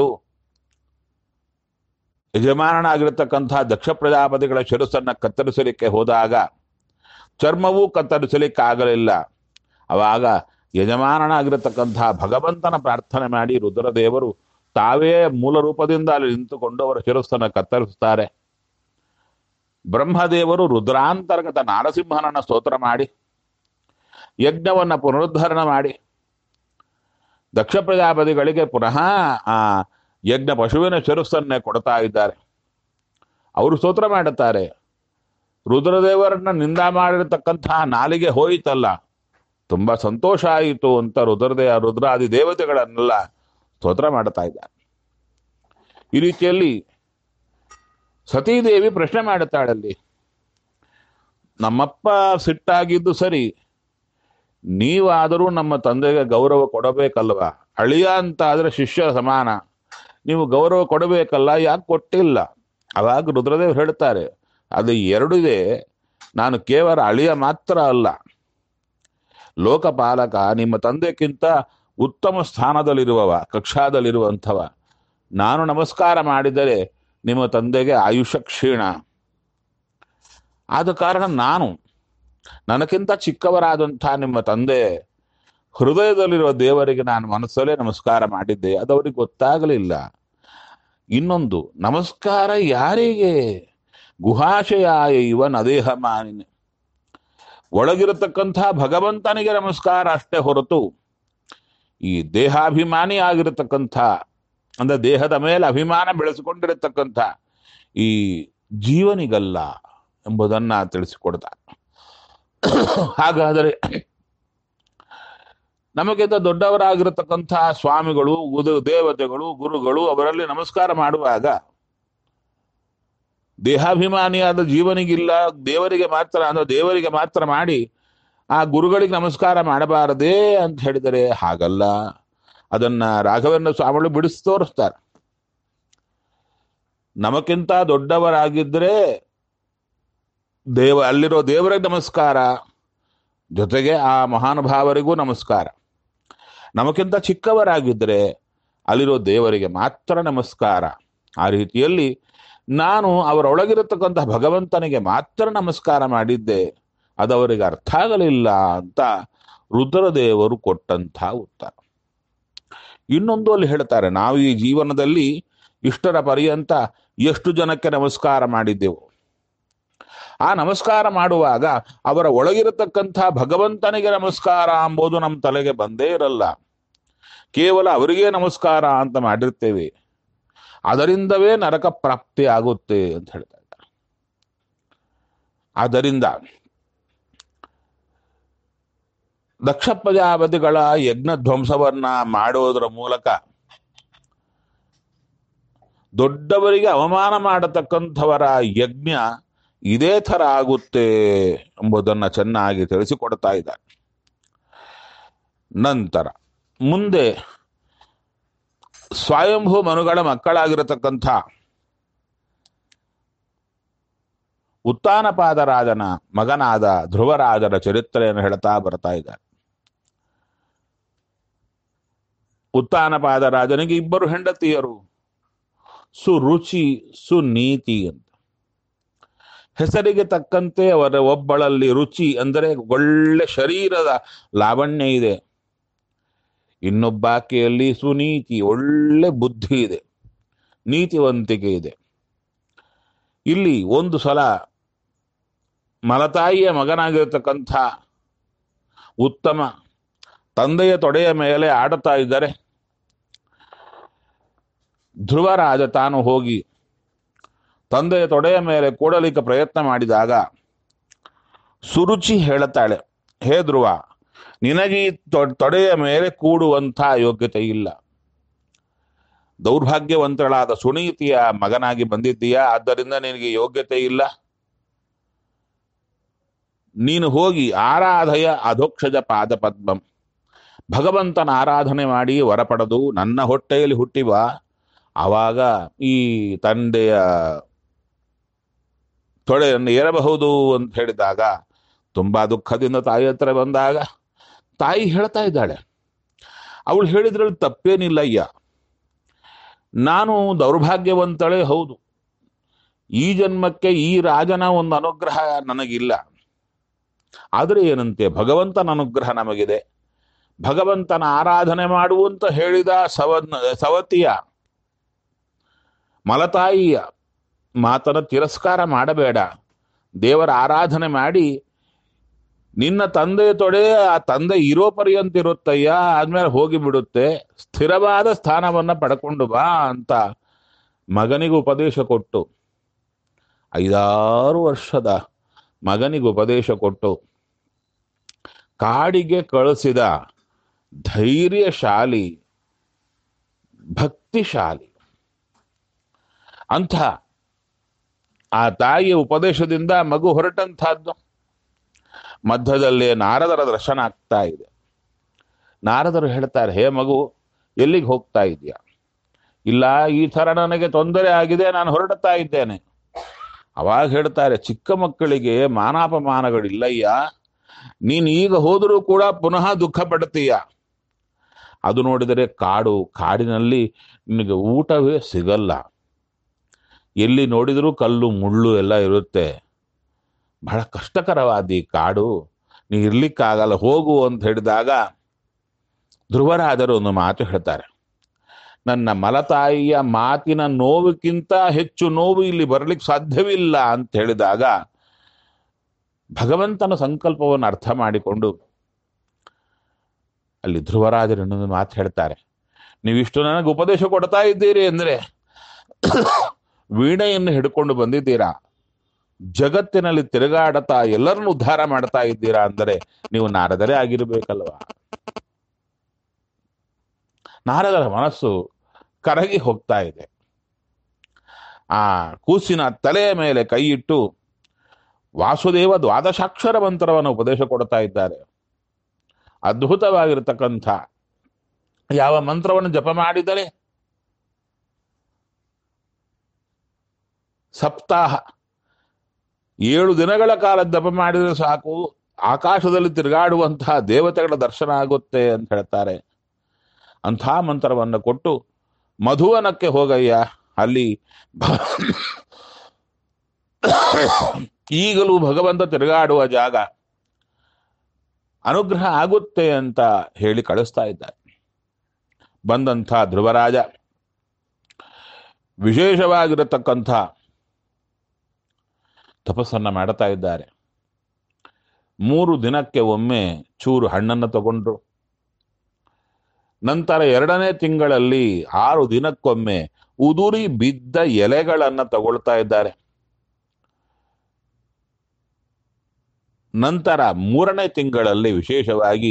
[SPEAKER 1] ಯಜಮಾನನಾಗಿರತಕ್ಕಂಥ ದಕ್ಷ ಪ್ರಜಾಪತಿಗಳ ಶಿರಸ್ಸನ್ನ ಕತ್ತರಿಸಲಿಕ್ಕೆ ಹೋದಾಗ ಚರ್ಮವೂ ಕತ್ತರಿಸಲಿಕ್ಕೆ ಆಗಲಿಲ್ಲ. ಅವಾಗ ಯಜಮಾನನಾಗಿರತಕ್ಕಂಥ ಭಗವಂತನ ಪ್ರಾರ್ಥನೆ ಮಾಡಿ ರುದ್ರದೇವರು ತಾವೇ ಮೂಲ ರೂಪದಿಂದ ಅಲ್ಲಿ ನಿಂತುಕೊಂಡು ಅವರ ಶಿರಸ್ಸನ್ನು ಕತ್ತರಿಸುತ್ತಾರೆ. ಬ್ರಹ್ಮದೇವರು ರುದ್ರಾಂತರ್ಗತ ನಾರಸಿಂಹನನ್ನ ಸ್ತೋತ್ರ ಮಾಡಿ ಯಜ್ಞವನ್ನ ಪುನರುದ್ಧರಣ ಮಾಡಿ ದಕ್ಷ ಪ್ರಜಾಪತಿಗಳಿಗೆ ಪುನಃ ಆ ಯಜ್ಞ ಪಶುವಿನ ಶಿರಸ್ಸನ್ನೇ ಕೊಡ್ತಾ ಇದ್ದಾರೆ. ಅವರು ಸ್ತೋತ್ರ ಮಾಡುತ್ತಾರೆ, ರುದ್ರದೇವರನ್ನ ನಿಂದ ಮಾಡಿರತಕ್ಕಂತಹ ನಾಲಿಗೆ ಹೋಯಿತಲ್ಲ, ತುಂಬಾ ಸಂತೋಷ ಆಯಿತು ಅಂತ ರುದ್ರದೇವ ರುದ್ರಾದಿ ದೇವತೆಗಳನ್ನೆಲ್ಲ ಸ್ತೋತ್ರ ಮಾಡ್ತಾ ಇದ್ದಾರೆ. ಈ ರೀತಿಯಲ್ಲಿ ಸತೀದೇವಿ ಪ್ರಶ್ನೆ ಮಾಡುತ್ತಾಳಲ್ಲಿ, ನಮ್ಮಪ್ಪ ಸಿಟ್ಟಾಗಿದ್ದು ಸರಿ, ನೀವಾದರೂ ನಮ್ಮ ತಂದೆಗೆ ಗೌರವ ಕೊಡಬೇಕಲ್ವಾ? ಅಳಿಯ ಅಂತ ಆದ್ರೆ ಶಿಷ್ಯ ಸಮಾನ, ನೀವು ಗೌರವ ಕೊಡಬೇಕಲ್ಲ, ಯಾಕೆ ಕೊಟ್ಟಿಲ್ಲ? ಅವಾಗ ರುದ್ರದೇವ್ ಹೇಳ್ತಾರೆ, ಅದು ಎರಡು ಇದೆ, ನಾನು ಕೇವಲ ಅಳಿಯ ಮಾತ್ರ ಅಲ್ಲ, ಲೋಕಪಾಲಕ, ನಿಮ್ಮ ತಂದೆಕ್ಕಿಂತ ಉತ್ತಮ ಸ್ಥಾನದಲ್ಲಿರುವವ, ಕಕ್ಷಾದಲ್ಲಿರುವಂಥವ. ನಾನು ನಮಸ್ಕಾರ ಮಾಡಿದರೆ ನಿಮ್ಮ ತಂದೆಗೆ ಆಯುಷ್ಯ ಕ್ಷೀಣ. ಆದ ಕಾರಣ ನಾನು ನನಗಿಂತ ಚಿಕ್ಕವರಾದಂಥ ನಿಮ್ಮ ತಂದೆ ಹೃದಯದಲ್ಲಿರುವ ದೇವರಿಗೆ ನಾನು ಮನಸ್ಸಲ್ಲೇ ನಮಸ್ಕಾರ ಮಾಡಿದ್ದೆ, ಅದು ಅವ್ರಿಗೆ ಗೊತ್ತಾಗಲಿಲ್ಲ. ಇನ್ನೊಂದು ನಮಸ್ಕಾರ ಯಾರಿಗೆ? ಗುಹಾಶಯಾಯ ಇವ ನದೇಹ ಮಾನಿನ, ಒಳಗಿರತಕ್ಕಂಥ ಭಗವಂತನಿಗೆ ನಮಸ್ಕಾರ ಅಷ್ಟೇ ಹೊರತು ಈ ದೇಹಾಭಿಮಾನಿ ಆಗಿರತಕ್ಕಂಥ, ಅಂದ್ರೆ ದೇಹದ ಮೇಲೆ ಅಭಿಮಾನ ಬೆಳೆಸಿಕೊಂಡಿರತಕ್ಕಂಥ ಈ ಜೀವನಿಗಲ್ಲ ಎಂಬುದನ್ನ ತಿಳಿಸಿಕೊಡ್ತಾರೆ. ಹಾಗಾದರೆ ನಮಗಿಂತ ದೊಡ್ಡವರಾಗಿರತಕ್ಕಂಥ ಸ್ವಾಮಿಗಳು, ಗುರು ದೇವತೆಗಳು, ಗುರುಗಳು, ಅವರಲ್ಲಿ ನಮಸ್ಕಾರ ಮಾಡುವಾಗ ದೇಹಾಭಿಮಾನಿಯಾದ ಜೀವನಿಗಿಲ್ಲ, ದೇವರಿಗೆ ಮಾತ್ರ, ಅಂದ್ರೆ ದೇವರಿಗೆ ಮಾತ್ರ ಮಾಡಿ ಆ ಗುರುಗಳಿಗೆ ನಮಸ್ಕಾರ ಮಾಡಬಾರದೇ ಅಂತ ಹೇಳಿದರೆ ಹಾಗಲ್ಲ. ಅದನ್ನ ರಾಘವೇಂದ್ರ ಸ್ವಾಮಿಗಳು ಬಿಡಿಸಿ ತೋರಿಸ್ತಾರೆ. ನಮಕ್ಕಿಂತ ದೊಡ್ಡವರಾಗಿದ್ರೆ ದೇವ ಅಲ್ಲಿರೋ ದೇವರಿಗೆ ನಮಸ್ಕಾರ, ಜೊತೆಗೆ ಆ ಮಹಾನುಭಾವರಿಗೂ ನಮಸ್ಕಾರ. ನಮಕ್ಕಿಂತ ಚಿಕ್ಕವರಾಗಿದ್ದರೆ ಅಲ್ಲಿರೋ ದೇವರಿಗೆ ಮಾತ್ರ ನಮಸ್ಕಾರ. ಆ ರೀತಿಯಲ್ಲಿ ನಾನು ಅವರೊಳಗಿರತಕ್ಕಂಥ ಭಗವಂತನಿಗೆ ಮಾತ್ರ ನಮಸ್ಕಾರ ಮಾಡಿದ್ದೆ, ಅದು ಅವರಿಗೆ ಅರ್ಥ ಆಗಲಿಲ್ಲ ಅಂತ ರುದ್ರದೇವರು ಕೊಟ್ಟಂಥ ಉತ್ತರ. ಇನ್ನೊಂದು ಅಲ್ಲಿ ಹೇಳ್ತಾರೆ, ನಾವು ಈ ಜೀವನದಲ್ಲಿ ಇಷ್ಟರ ಪರ್ಯಂತ ಎಷ್ಟು ಜನಕ್ಕೆ ನಮಸ್ಕಾರ ಮಾಡಿದ್ದೆವು. ಆ ನಮಸ್ಕಾರ ಮಾಡುವಾಗ ಅವರ ಒಳಗಿರತಕ್ಕಂಥ ಭಗವಂತನಿಗೆ ನಮಸ್ಕಾರ ಎಂಬುದು ನಮ್ಮ ತಲೆಗೆ ಬಂದೇ ಇರಲ್ಲ. ಕೇವಲ ಅವರಿಗೆ ನಮಸ್ಕಾರ ಅಂತ ಮಾಡಿರ್ತೇವೆ, ಅದರಿಂದವೇ ನರಕ ಪ್ರಾಪ್ತಿ ಆಗುತ್ತೆ ಅಂತ ಹೇಳ್ತಾ ಇದ್ದಾರೆ. ಆದ್ದರಿಂದ ದಕ್ಷ ಪ್ರಜಾಪತಿಗಳ ಯಜ್ಞ ಧ್ವಂಸವನ್ನ ಮಾಡೋದರ ಮೂಲಕ ದೊಡ್ಡವರಿಗೆ ಅವಮಾನ ಮಾಡತಕ್ಕಂಥವರ ಯಜ್ಞ ಇದೇ ಥರ ಆಗುತ್ತೆ ಎಂಬುದನ್ನ ಚೆನ್ನಾಗಿ ತಿಳಿಸಿಕೊಡ್ತಾ ಇದ್ದಾರೆ. ನಂತರ ಮುಂದೆ ಸ್ವಯಂಭೂ ಮನುಗಳ ಮಕ್ಕಳಾಗಿರತಕ್ಕಂಥ ಉತ್ತಾನಪಾದ ರಾಜನ ಮಗನಾದ ಧ್ರುವರಾಜರ ಚರಿತ್ರೆಯನ್ನು ಹೇಳ್ತಾ ಬರ್ತಾ ಇದ್ದಾರೆ. ಉತ್ತಾನಪಾದ ರಾಜನಿಗೆ ಇಬ್ಬರು ಹೆಂಡತಿಯರು, ಸುರುಚಿ ಸುನೀತಿ ಅಂತ. ಹೆಸರಿಗೆ ತಕ್ಕಂತೆ ಅವರ ಒಬ್ಬಳಲ್ಲಿ ರುಚಿ ಅಂದರೆ ಒಳ್ಳೆ ಶರೀರದ ಲಾವಣ್ಯ ಇದೆ, ಇನ್ನೊಬ್ಬಾಕೆಯಲ್ಲಿ ಸುನೀತಿ ಒಳ್ಳೆ ಬುದ್ಧಿ ಇದೆ, ನೀತಿವಂತಿಕೆ ಇದೆ. ಇಲ್ಲಿ ಒಂದು ಸಲ ಮಲತಾಯಿಯ ಮಗನಾಗಿರತಕ್ಕಂಥ ಉತ್ತಮ ತಂದೆಯ ತೊಡೆಯ ಮೇಲೆ ಆಡುತ್ತಾ ಇದ್ದರೆ ಧ್ರುವರಾಜ ತಾನು ಹೋಗಿ ತಂದೆಯ ತೊಡೆಯ ಮೇಲೆ ಕೂಡಲಿಕ್ಕೆ ಪ್ರಯತ್ನ ಮಾಡಿದಾಗ ಸುರುಚಿ ಹೇಳುತ್ತಾಳೆ, ಹೇ ಧ್ರುವ, ನಿನಗೆ ಈ ತೊಡೆಯ ಮೇಲೆ ಕೂಡುವಂಥ ಯೋಗ್ಯತೆ ಇಲ್ಲ. ದೌರ್ಭಾಗ್ಯವಂತಳಾದ ಸುನೀತಿಯ ಮಗನಾಗಿ ಬಂದಿದ್ದೀಯಾ, ಆದ್ದರಿಂದ ನಿನಗೆ ಯೋಗ್ಯತೆ ಇಲ್ಲ. ನೀನು ಹೋಗಿ ಆರಾಧಯ ಅಧೋಕ್ಷಜ ಪಾದ ಪದ್ಮಂ, ಭಗವಂತನ ಆರಾಧನೆ ಮಾಡಿ ವರ ಪಡೆದು ನನ್ನ ಹೊಟ್ಟೆಯಲ್ಲಿ ಹುಟ್ಟಿವ, ಆವಾಗ ಈ ತಂದೆಯ ತೊಡೆಯನ್ನು ಏರಬಹುದು ಅಂತ ಹೇಳಿದಾಗ ತುಂಬಾ ದುಃಖದಿಂದ ತಾಯಿ ಹತ್ರ ಬಂದಾಗ ತಾಯಿ ಹೇಳ್ತಾ ಇದ್ದಾಳೆ, ಅವಳು ಹೇಳಿದ್ರಲ್ಲಿ ತಪ್ಪೇನಿಲ್ಲ ಅಯ್ಯ, ನಾನು ದೌರ್ಭಾಗ್ಯವಂತಳೇ ಹೌದು, ಈ ಜನ್ಮಕ್ಕೆ ಈ ರಾಜನ ಒಂದು ಅನುಗ್ರಹ ನನಗಿಲ್ಲ, ಆದರೆ ಏನಂತೆ ಭಗವಂತನ ಅನುಗ್ರಹ ನಮಗಿದೆ. ಭಗವಂತನ ಆರಾಧನೆ ಮಾಡುವಂತ ಹೇಳಿದ ಸವ ಸವತಿಯ ಮಲತಾಯಿಯ ಮಾತನ್ನು ತಿರಸ್ಕಾರ ಮಾಡಬೇಡ, ದೇವರ ಆರಾಧನೆ ಮಾಡಿ ನಿನ್ನ ತಂದೆ ತೊಡೆ ಆ ತಂದೆ ಇರೋ ಪರ್ಯಂತ ಇರುತ್ತಯ್ಯ, ಆದ್ಮೇಲೆ ಹೋಗಿ ಬಿಡುತ್ತೆ, ಸ್ಥಿರವಾದ ಸ್ಥಾನವನ್ನ ಪಡ್ಕೊಂಡು ಬಾ ಅಂತ ಮಗನಿಗೆ ಉಪದೇಶ ಕೊಟ್ಟು, ಐದಾರು ವರ್ಷದ ಮಗನಿಗೆ ಉಪದೇಶ ಕೊಟ್ಟು ಕಾಡಿಗೆ ಕಳಿಸಿದ ಧೈರ್ಯಶಾಲಿ ಭಕ್ತಿಶಾಲಿ ಅಂಥ ಆ ತಾಯಿಯ ಉಪದೇಶದಿಂದ ಮಗು ಹೊರಟಂತಹದ್ದು. ಮಧ್ಯದಲ್ಲೇ ನಾರದರ ದರ್ಶನ ಆಗ್ತಾ ಇದೆ. ನಾರದರು ಹೇಳ್ತಾರೆ, ಹೇ ಮಗು, ಎಲ್ಲಿಗೆ ಹೋಗ್ತಾ ಇದೆಯಾ? ಇಲ್ಲ, ಈ ಥರ ನನಗೆ ತೊಂದರೆ ಆಗಿದೆ, ನಾನು ಹೊರಡ್ತಾ ಇದ್ದೇನೆ. ಅವಾಗ ಹೇಳ್ತಾರೆ, ಚಿಕ್ಕ ಮಕ್ಕಳಿಗೆ ಮಾನಾಪಮಾನಗಳಿಲ್ಲಯ್ಯ, ನೀನು ಈಗ ಹೋದರೂ ಕೂಡ ಪುನಃ ದುಃಖ ಪಡ್ತೀಯ. ಅದು ನೋಡಿದರೆ ಕಾಡು, ಕಾಡಿನಲ್ಲಿ ನಿನಗೆ ಊಟವೇ ಸಿಗಲ್ಲ, ಎಲ್ಲಿ ನೋಡಿದರೂ ಕಲ್ಲು ಮುಳ್ಳು ಎಲ್ಲ ಇರುತ್ತೆ, ಬಹಳ ಕಷ್ಟಕರವಾದ ಈ ಕಾಡು, ನೀ ಇರ್ಲಿಕ್ಕಾಗಲ್ಲ, ಹೋಗು ಅಂತ ಹೇಳಿದಾಗ ಧ್ರುವರಾಜರು ಒಂದು ಮಾತು ಹೇಳ್ತಾರೆ, ನನ್ನ ಮಲತಾಯಿಯ ಮಾತಿನ ನೋವಿಗಿಂತ ಹೆಚ್ಚು ನೋವು ಇಲ್ಲಿ ಬರಲಿಕ್ಕೆ ಸಾಧ್ಯವಿಲ್ಲ ಅಂತ ಹೇಳಿದಾಗ ಭಗವಂತನ ಸಂಕಲ್ಪವನ್ನು ಅರ್ಥ ಮಾಡಿಕೊಂಡು ಅಲ್ಲಿ ಧ್ರುವರಾಜರು ಇನ್ನೊಂದು ಮಾತು ಹೇಳ್ತಾರೆ, ನೀವಿಷ್ಟು ನನಗೆ ಉಪದೇಶ ಕೊಡ್ತಾ ಇದ್ದೀರಿ ಅಂದ್ರೆ ವೀಣೆಯನ್ನು ಹಿಡ್ಕೊಂಡು ಬಂದಿದ್ದೀರಾ, ಜಗತ್ತಿನಲ್ಲಿ ತಿರುಗಾಡತಾ ಎಲ್ಲರನ್ನು ಉದ್ಧಾರ ಮಾಡ್ತಾ ಇದ್ದೀರಾ ಅಂದರೆ ನೀವು ನಾರದರೇ ಆಗಿರ್ಬೇಕಲ್ವಾ. ನಾರದರ ಮನಸ್ಸು ಕರಗಿ ಹೋಗ್ತಾ ಇದೆ. ಆ ಕೂಸಿನ ತಲೆಯ ಮೇಲೆ ಕೈ ಇಟ್ಟು ವಾಸುದೇವ ದ್ವಾದಶಾಕ್ಷರ ಮಂತ್ರವನ್ನು ಉಪದೇಶ ಕೊಡ್ತಾ ಇದ್ದಾರೆ. ಅದ್ಭುತವಾಗಿರತಕ್ಕಂಥ ಯಾವ ಮಂತ್ರವನ್ನು ಜಪ ಮಾಡಿದರೆ ಸಪ್ತಾಹ ಏಳು ದಿನಗಳ ಕಾಲ ಜಪ ಮಾಡಿದರೆ ಸಾಕು, ಆಕಾಶದಲ್ಲಿ ತಿರುಗಾಡುವಂತಹ ದೇವತೆಗಳ ದರ್ಶನ ಆಗುತ್ತೆ ಅಂತ ಹೇಳ್ತಾರೆ. ಅಂಥ ಮಂತ್ರವನ್ನು ಕೊಟ್ಟು ಮಧುವನಕ್ಕೆ ಹೋಗಯ್ಯ, ಅಲ್ಲಿ ಈಗಲೂ ಭಗವಂತ ತಿರುಗಾಡುವ ಜಾಗ, ಅನುಗ್ರಹ ಆಗುತ್ತೆ ಅಂತ ಹೇಳಿ ಕಳಿಸ್ತಾ ಇದ್ದಾರೆ. ಬಂದಂಥ ಧ್ರುವರಾಜ ವಿಶೇಷವಾಗಿರತಕ್ಕಂಥ ತಪಸ್ಸನ್ನ ಮಾಡ್ತಾ ಇದ್ದಾರೆ. ಮೂರು ದಿನಕ್ಕೆ ಒಮ್ಮೆ ಚೂರು ಹಣ್ಣನ್ನು ತಗೊಂಡ್ರು. ನಂತರ ಎರಡನೇ ತಿಂಗಳಲ್ಲಿ ಆರು ದಿನಕ್ಕೊಮ್ಮೆ ಉದುರಿ ಬಿದ್ದ ಎಲೆಗಳನ್ನ ತಗೊಳ್ತಾ ಇದ್ದಾರೆ. ನಂತರ ಮೂರನೇ ತಿಂಗಳಲ್ಲಿ ವಿಶೇಷವಾಗಿ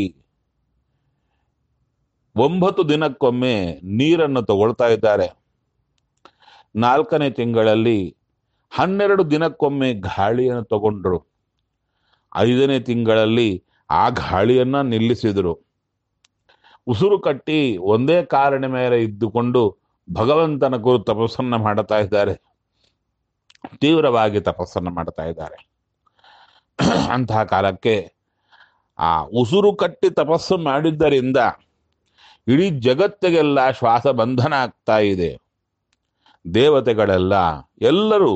[SPEAKER 1] ಒಂಬತ್ತು ದಿನಕ್ಕೊಮ್ಮೆ ನೀರನ್ನು ತಗೊಳ್ತಾ ಇದ್ದಾರೆ. ನಾಲ್ಕನೇ ತಿಂಗಳಲ್ಲಿ ಹನ್ನೆರಡು ದಿನಕ್ಕೊಮ್ಮೆ ಗಾಳಿಯನ್ನು ತಗೊಂಡ್ರು. ಐದನೇ ತಿಂಗಳಲ್ಲಿ ಆ ಗಾಳಿಯನ್ನ ನಿಲ್ಲಿಸಿದರು. ಉಸಿರು ಕಟ್ಟಿ ಒಂದೇ ಕಾರಣ ಮೇಲೆ ಇದ್ದುಕೊಂಡು ಭಗವಂತನ ಕುರಿತು ತಪಸ್ಸನ್ನ ಮಾಡುತ್ತಾ ಇದ್ದಾರೆ. ತೀವ್ರವಾಗಿ ತಪಸ್ಸನ್ನು ಮಾಡ್ತಾ ಇದ್ದಾರೆ. ಅಂತಹ ಕಾಲಕ್ಕೆ ಆ ಉಸುರು ಕಟ್ಟಿ ತಪಸ್ಸು ಮಾಡಿದ್ದರಿಂದ ಇಡೀ ಜಗತ್ತಿಗೆಲ್ಲ ಶ್ವಾಸ ಬಂಧನ ಆಗ್ತಾ ಇದೆ. ದೇವತೆಗಳೆಲ್ಲ ಎಲ್ಲರೂ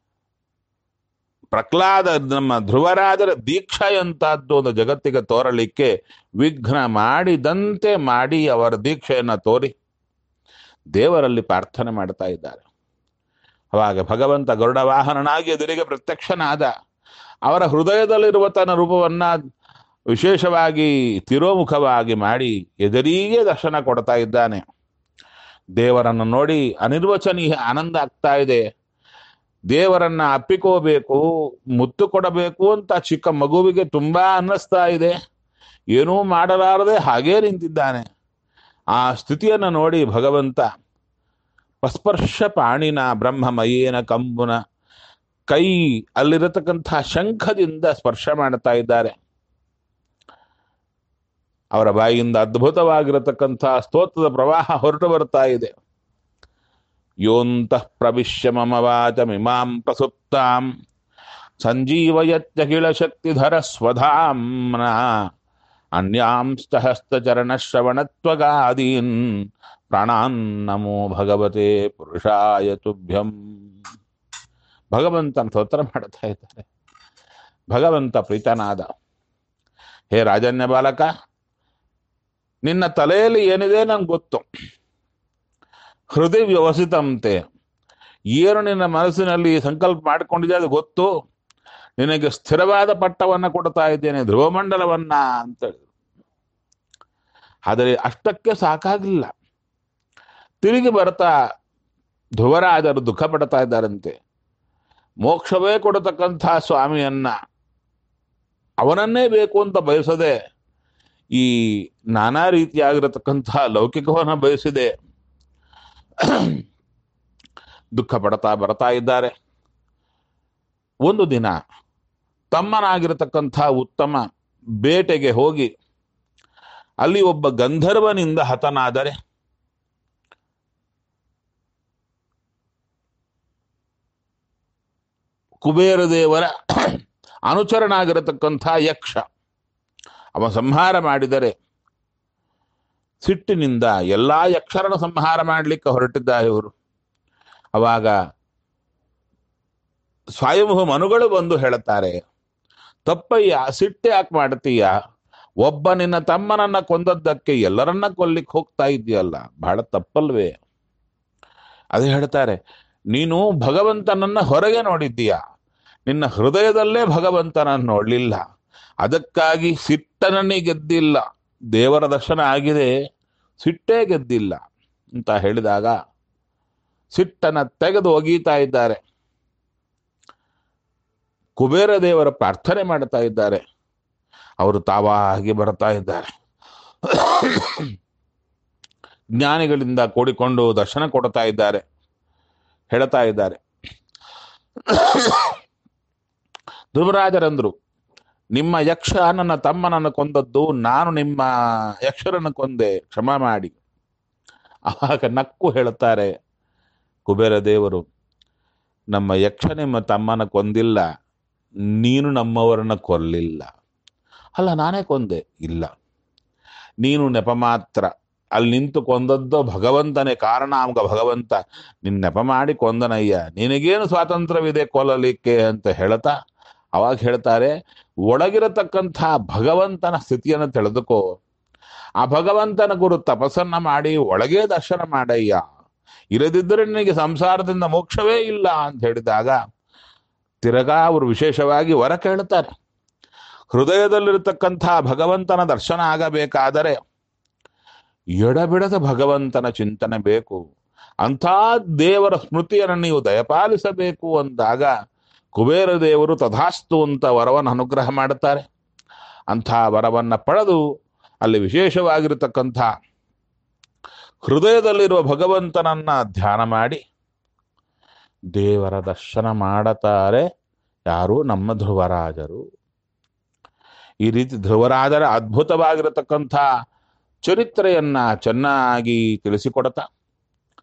[SPEAKER 1] ಪ್ರಹ್ಲಾದ ನಮ್ಮ ಧ್ರುವರಾಜರ ದೀಕ್ಷಾ ಎಂತದ್ದು ಒಂದು ಜಗತ್ತಿಗೆ ತೋರಲಿಕ್ಕೆ ವಿಘ್ನ ಮಾಡಿದಂತೆ ಮಾಡಿ ಅವರ ದೀಕ್ಷೆಯನ್ನು ತೋರಿ ದೇವರಲ್ಲಿ ಪ್ರಾರ್ಥನೆ ಮಾಡ್ತಾ ಇದ್ದಾರೆ. ಅವಾಗ ಭಗವಂತ ಗರುಡ ವಾಹನನಾಗಿ ಎದುರಿಗೆ ಪ್ರತ್ಯಕ್ಷನಾದ. ಅವರ ಹೃದಯದಲ್ಲಿರುವ ತನ್ನ ರೂಪವನ್ನ ವಿಶೇಷವಾಗಿ ತಿರೋಮುಖವಾಗಿ ಮಾಡಿ ಎದುರಿಗೆ ದರ್ಶನ ಕೊಡ್ತಾ ಇದ್ದಾನೆ. ದೇವರನ್ನು ನೋಡಿ ಅನಿರ್ವಚನೀಯ ಆನಂದ ಆಗ್ತಾ ಇದೆ. ದೇವರನ್ನ ಅಪ್ಪಿಕೋಬೇಕು, ಮುತ್ತು ಕೊಡಬೇಕು ಅಂತ ಚಿಕ್ಕ ಮಗುವಿಗೆ ತುಂಬಾ ಅನ್ನಿಸ್ತಾ ಇದೆ. ಏನೂ ಮಾಡಲಾರದೆ ಹಾಗೇ ನಿಂತಿದ್ದಾನೆ. ಆ ಸ್ಥಿತಿಯನ್ನು ನೋಡಿ ಭಗವಂತ ಪಸ್ಪರ್ಶ ಪಾಣಿನ ಬ್ರಹ್ಮಮಯೇನ ಕಂಬುನ ಕೈ ಅಲ್ಲಿರತಕ್ಕಂಥ ಶಂಖದಿಂದ ಸ್ಪರ್ಶ ಮಾಡ್ತಾ ಇದ್ದಾರೆ. ಅವರ ಬಾಯಿಯಿಂದ ಅದ್ಭುತವಾಗಿರತಕ್ಕಂಥ ಸ್ತೋತ್ರದ ಪ್ರವಾಹ ಹೊರಟು ಬರ್ತಾ ಇದೆ. ಯೋಂತಃ ಪ್ರವಿಶ್ಯ ಮಮ ವಾಚಮಿಮಾಂ ಪ್ರಸುಪ್ತಾಂ ಸಂಜೀವಯತ್ಯಖಿಲ ಶಕ್ತಿಧರ ಸ್ವಧಾಮ್ನ ಅನ್ಯಾಂಶ್ಚ ಹಸ್ತಚರಣ ಶ್ರವಣತ್ವಗಾದೀನ್ ಪ್ರಾಣಾನ್ ನಮೋ ಭಗವತೆ ಪುರುಷಾಯ ತುಭ್ಯಂ. ಭಗವಂತನ ಸ್ತೋತ್ರ ಮಾಡ್ತಾ ಇದ್ದಾರೆ. ಭಗವಂತ ಪ್ರೀತನಾದ. ಹೇ ರಾಜನ್ಯ ಬಾಲಕ, ನಿನ್ನ ತಲೆಯಲ್ಲಿ ಏನಿದೆ ನಂಗೆ ಗೊತ್ತು. ಹೃದಯ ವ್ಯವಸಿತಂತೆ, ಏನು ನಿನ್ನ ಮನಸ್ಸಿನಲ್ಲಿ ಸಂಕಲ್ಪ ಮಾಡಿಕೊಂಡಿದೆ ಅದು ಗೊತ್ತು. ನಿನಗೆ ಸ್ಥಿರವಾದ ಪಟ್ಟವನ್ನ ಕೊಡ್ತಾ ಇದ್ದೇನೆ, ಧ್ರುವಮಂಡಲವನ್ನ ಅಂತ ಹೇಳಿದ್ರು. ಆದರೆ ಅಷ್ಟಕ್ಕೆ ಸಾಕಾಗಿಲ್ಲ. ತಿರುಗಿ ಬರ್ತಾ ಧ್ರುವರಾಜರು ದುಃಖ ಪಡ್ತಾ ಇದ್ದಾರಂತೆ. ಮೋಕ್ಷವೇ ಕೊಡತಕ್ಕಂಥ ಸ್ವಾಮಿಯನ್ನ ಅವನನ್ನೇ ಬೇಕು ಅಂತ ಬಯಸದೆ ಈ ನಾನಾ ರೀತಿಯಾಗಿರತಕ್ಕಂಥ ಲೌಕಿಕವನ್ನ ಬಯಸಿದೆ ದುಃಖ ಪಡ್ತಾ ಬರ್ತಾ ಇದ್ದಾರೆ. ಒಂದು ದಿನ ತಮ್ಮನಾಗಿರತಕ್ಕಂಥ ಉತ್ತಮ ಬೇಟೆಗೆ ಹೋಗಿ ಅಲ್ಲಿ ಒಬ್ಬ ಗಂಧರ್ವನಿಂದ ಹತನಾದರೆ ಕುಬೇರ ದೇವರ ಅನುಚರನಾಗಿರತಕ್ಕಂಥ ಯಕ್ಷ ಅವ ಸಂಹಾರ ಮಾಡಿದರೆ ಸಿಟ್ಟಿನಿಂದ ಎಲ್ಲಾ ಯಕ್ಷರನ್ನು ಸಂಹಾರ ಮಾಡಲಿಕ್ಕೆ ಹೊರಟಿದ್ದಾರೆ ಇವರು. ಅವಾಗ ಸ್ವಯಂಭೂ ಮನುಗಳು ಬಂದು ಹೇಳುತ್ತಾರೆ, ತಪ್ಪಯ್ಯ, ಸಿಟ್ಟೆ ಯಾಕೆ ಮಾಡ್ತೀಯ? ಒಬ್ಬ ನಿನ್ನ ತಮ್ಮನನ್ನ ಕೊಂದದ್ದಕ್ಕೆ ಎಲ್ಲರನ್ನ ಕೊಲ್ಲಿಕ್ಕೆ ಹೋಗ್ತಾ ಇದೆಯಲ್ಲ, ಬಹಳ ತಪ್ಪಲ್ವೇ? ಅದೇ ಹೇಳ್ತಾರೆ, ನೀನು ಭಗವಂತನನ್ನ ಹೊರಗೆ ನೋಡಿದ್ದೀಯ, ನಿನ್ನ ಹೃದಯದಲ್ಲೇ ಭಗವಂತನನ್ನು ನೋಡ್ಲಿಲ್ಲ. ಅದಕ್ಕಾಗಿ ಸಿಟ್ಟನನ್ನೇ ಗೆದ್ದಿಲ್ಲ. ದೇವರ ದರ್ಶನ ಆಗಿದೆ, ಸಿಟ್ಟೇ ಗೆದ್ದಿಲ್ಲ ಅಂತ ಹೇಳಿದಾಗ ಸಿಟ್ಟನ್ನ ತೆಗೆದು ಒಗೀತಾ ಇದ್ದಾರೆ. ಕುಬೇರ ದೇವರ ಪ್ರಾರ್ಥನೆ ಮಾಡ್ತಾ ಇದ್ದಾರೆ. ಅವರು ತಾವಾಗಿ ಬರ್ತಾ ಇದ್ದಾರೆ. ಜ್ಞಾನಿಗಳಿಂದ ಕೂಡಿಕೊಂಡು ದರ್ಶನ ಕೊಡ್ತಾ ಇದ್ದಾರೆ. ಹೇಳ್ತಾ ಇದ್ದಾರೆ, ಧ್ರುವರಾಜರಂದ್ರು, ನಿಮ್ಮ ಯಕ್ಷ ನನ್ನ ತಮ್ಮನನ್ನು ಕೊಂದದ್ದು, ನಾನು ನಿಮ್ಮ ಯಕ್ಷರನ್ನು ಕೊಂದೆ, ಕ್ಷಮ ಮಾಡಿ. ಆವಾಗ ನಕ್ಕು ಹೇಳುತ್ತಾರೆ ಕುಬೇರ ದೇವರು, ನಮ್ಮ ಯಕ್ಷ ನಿಮ್ಮ ತಮ್ಮನ ಕೊಂದಿಲ್ಲ, ನೀನು ನಮ್ಮವರನ್ನ ಕೊಲ್ಲಿಲ್ಲ. ಅಲ್ಲ, ನಾನೇ ಕೊಂದೆ. ಇಲ್ಲ, ನೀನು ನೆಪ ಮಾತ್ರ. ಅಲ್ಲಿ ನಿಂತು ಕೊಂದದ್ದು ಭಗವಂತನೇ ಕಾರಣ. ಆಗ ಭಗವಂತ ನಿನ್ನ ನೆಪ ಮಾಡಿ ಕೊಂದನಯ್ಯ, ನಿನಗೇನು ಸ್ವಾತಂತ್ರ್ಯವಿದೆ ಕೊಲ್ಲಲಿಕ್ಕೆ ಅಂತ ಹೇಳ್ತಾ ಅವಾಗ ಹೇಳ್ತಾರೆ, ಒಳಗಿರತಕ್ಕಂಥ ಭಗವಂತನ ಸ್ಥಿತಿಯನ್ನು ತಿಳಿದುಕೋ. ಆ ಭಗವಂತನ ಗುರು ತಪಸ್ಸನ್ನ ಮಾಡಿ ಒಳಗೆ ದರ್ಶನ ಮಾಡಯ್ಯ, ಇರದಿದ್ದರೆ ನಿನಗೆ ಸಂಸಾರದಿಂದ ಮೋಕ್ಷವೇ ಇಲ್ಲ ಅಂತ ಹೇಳಿದಾಗ ತಿರಗಾ ಅವರು ವಿಶೇಷವಾಗಿ ವರ ಕೇಳ್ತಾರೆ. ಹೃದಯದಲ್ಲಿರತಕ್ಕಂಥ ಭಗವಂತನ ದರ್ಶನ ಆಗಬೇಕಾದರೆ ಎಡಬಿಡದ ಭಗವಂತನ ಚಿಂತನೆ ಬೇಕು. ಅಂಥ ದೇವರ ಸ್ಮೃತಿಯನ್ನು ನೀವು ದಯಪಾಲಿಸಬೇಕು ಅಂದಾಗ ಕುಬೇರ ದೇವರು ತಥಾಸ್ತು ಅಂತ ವರವನ್ನು ಅನುಗ್ರಹ ಮಾಡುತ್ತಾರೆ. ಅಂಥ ವರವನ್ನ ಪಡೆದು ಅಲ್ಲಿ ವಿಶೇಷವಾಗಿರತಕ್ಕಂಥ ಹೃದಯದಲ್ಲಿರುವ ಭಗವಂತನನ್ನ ಧ್ಯಾನ ಮಾಡಿ ದೇವರ ದರ್ಶನ ಮಾಡುತ್ತಾರೆ. ಯಾರು? ನಮ್ಮ ಧ್ರುವರಾಜರು. ಈ ರೀತಿ ಧ್ರುವರಾಜರ ಅದ್ಭುತವಾಗಿರತಕ್ಕಂಥ ಚರಿತ್ರೆಯನ್ನ ಚೆನ್ನಾಗಿ ತಿಳಿಸಿಕೊಡ್ತಾ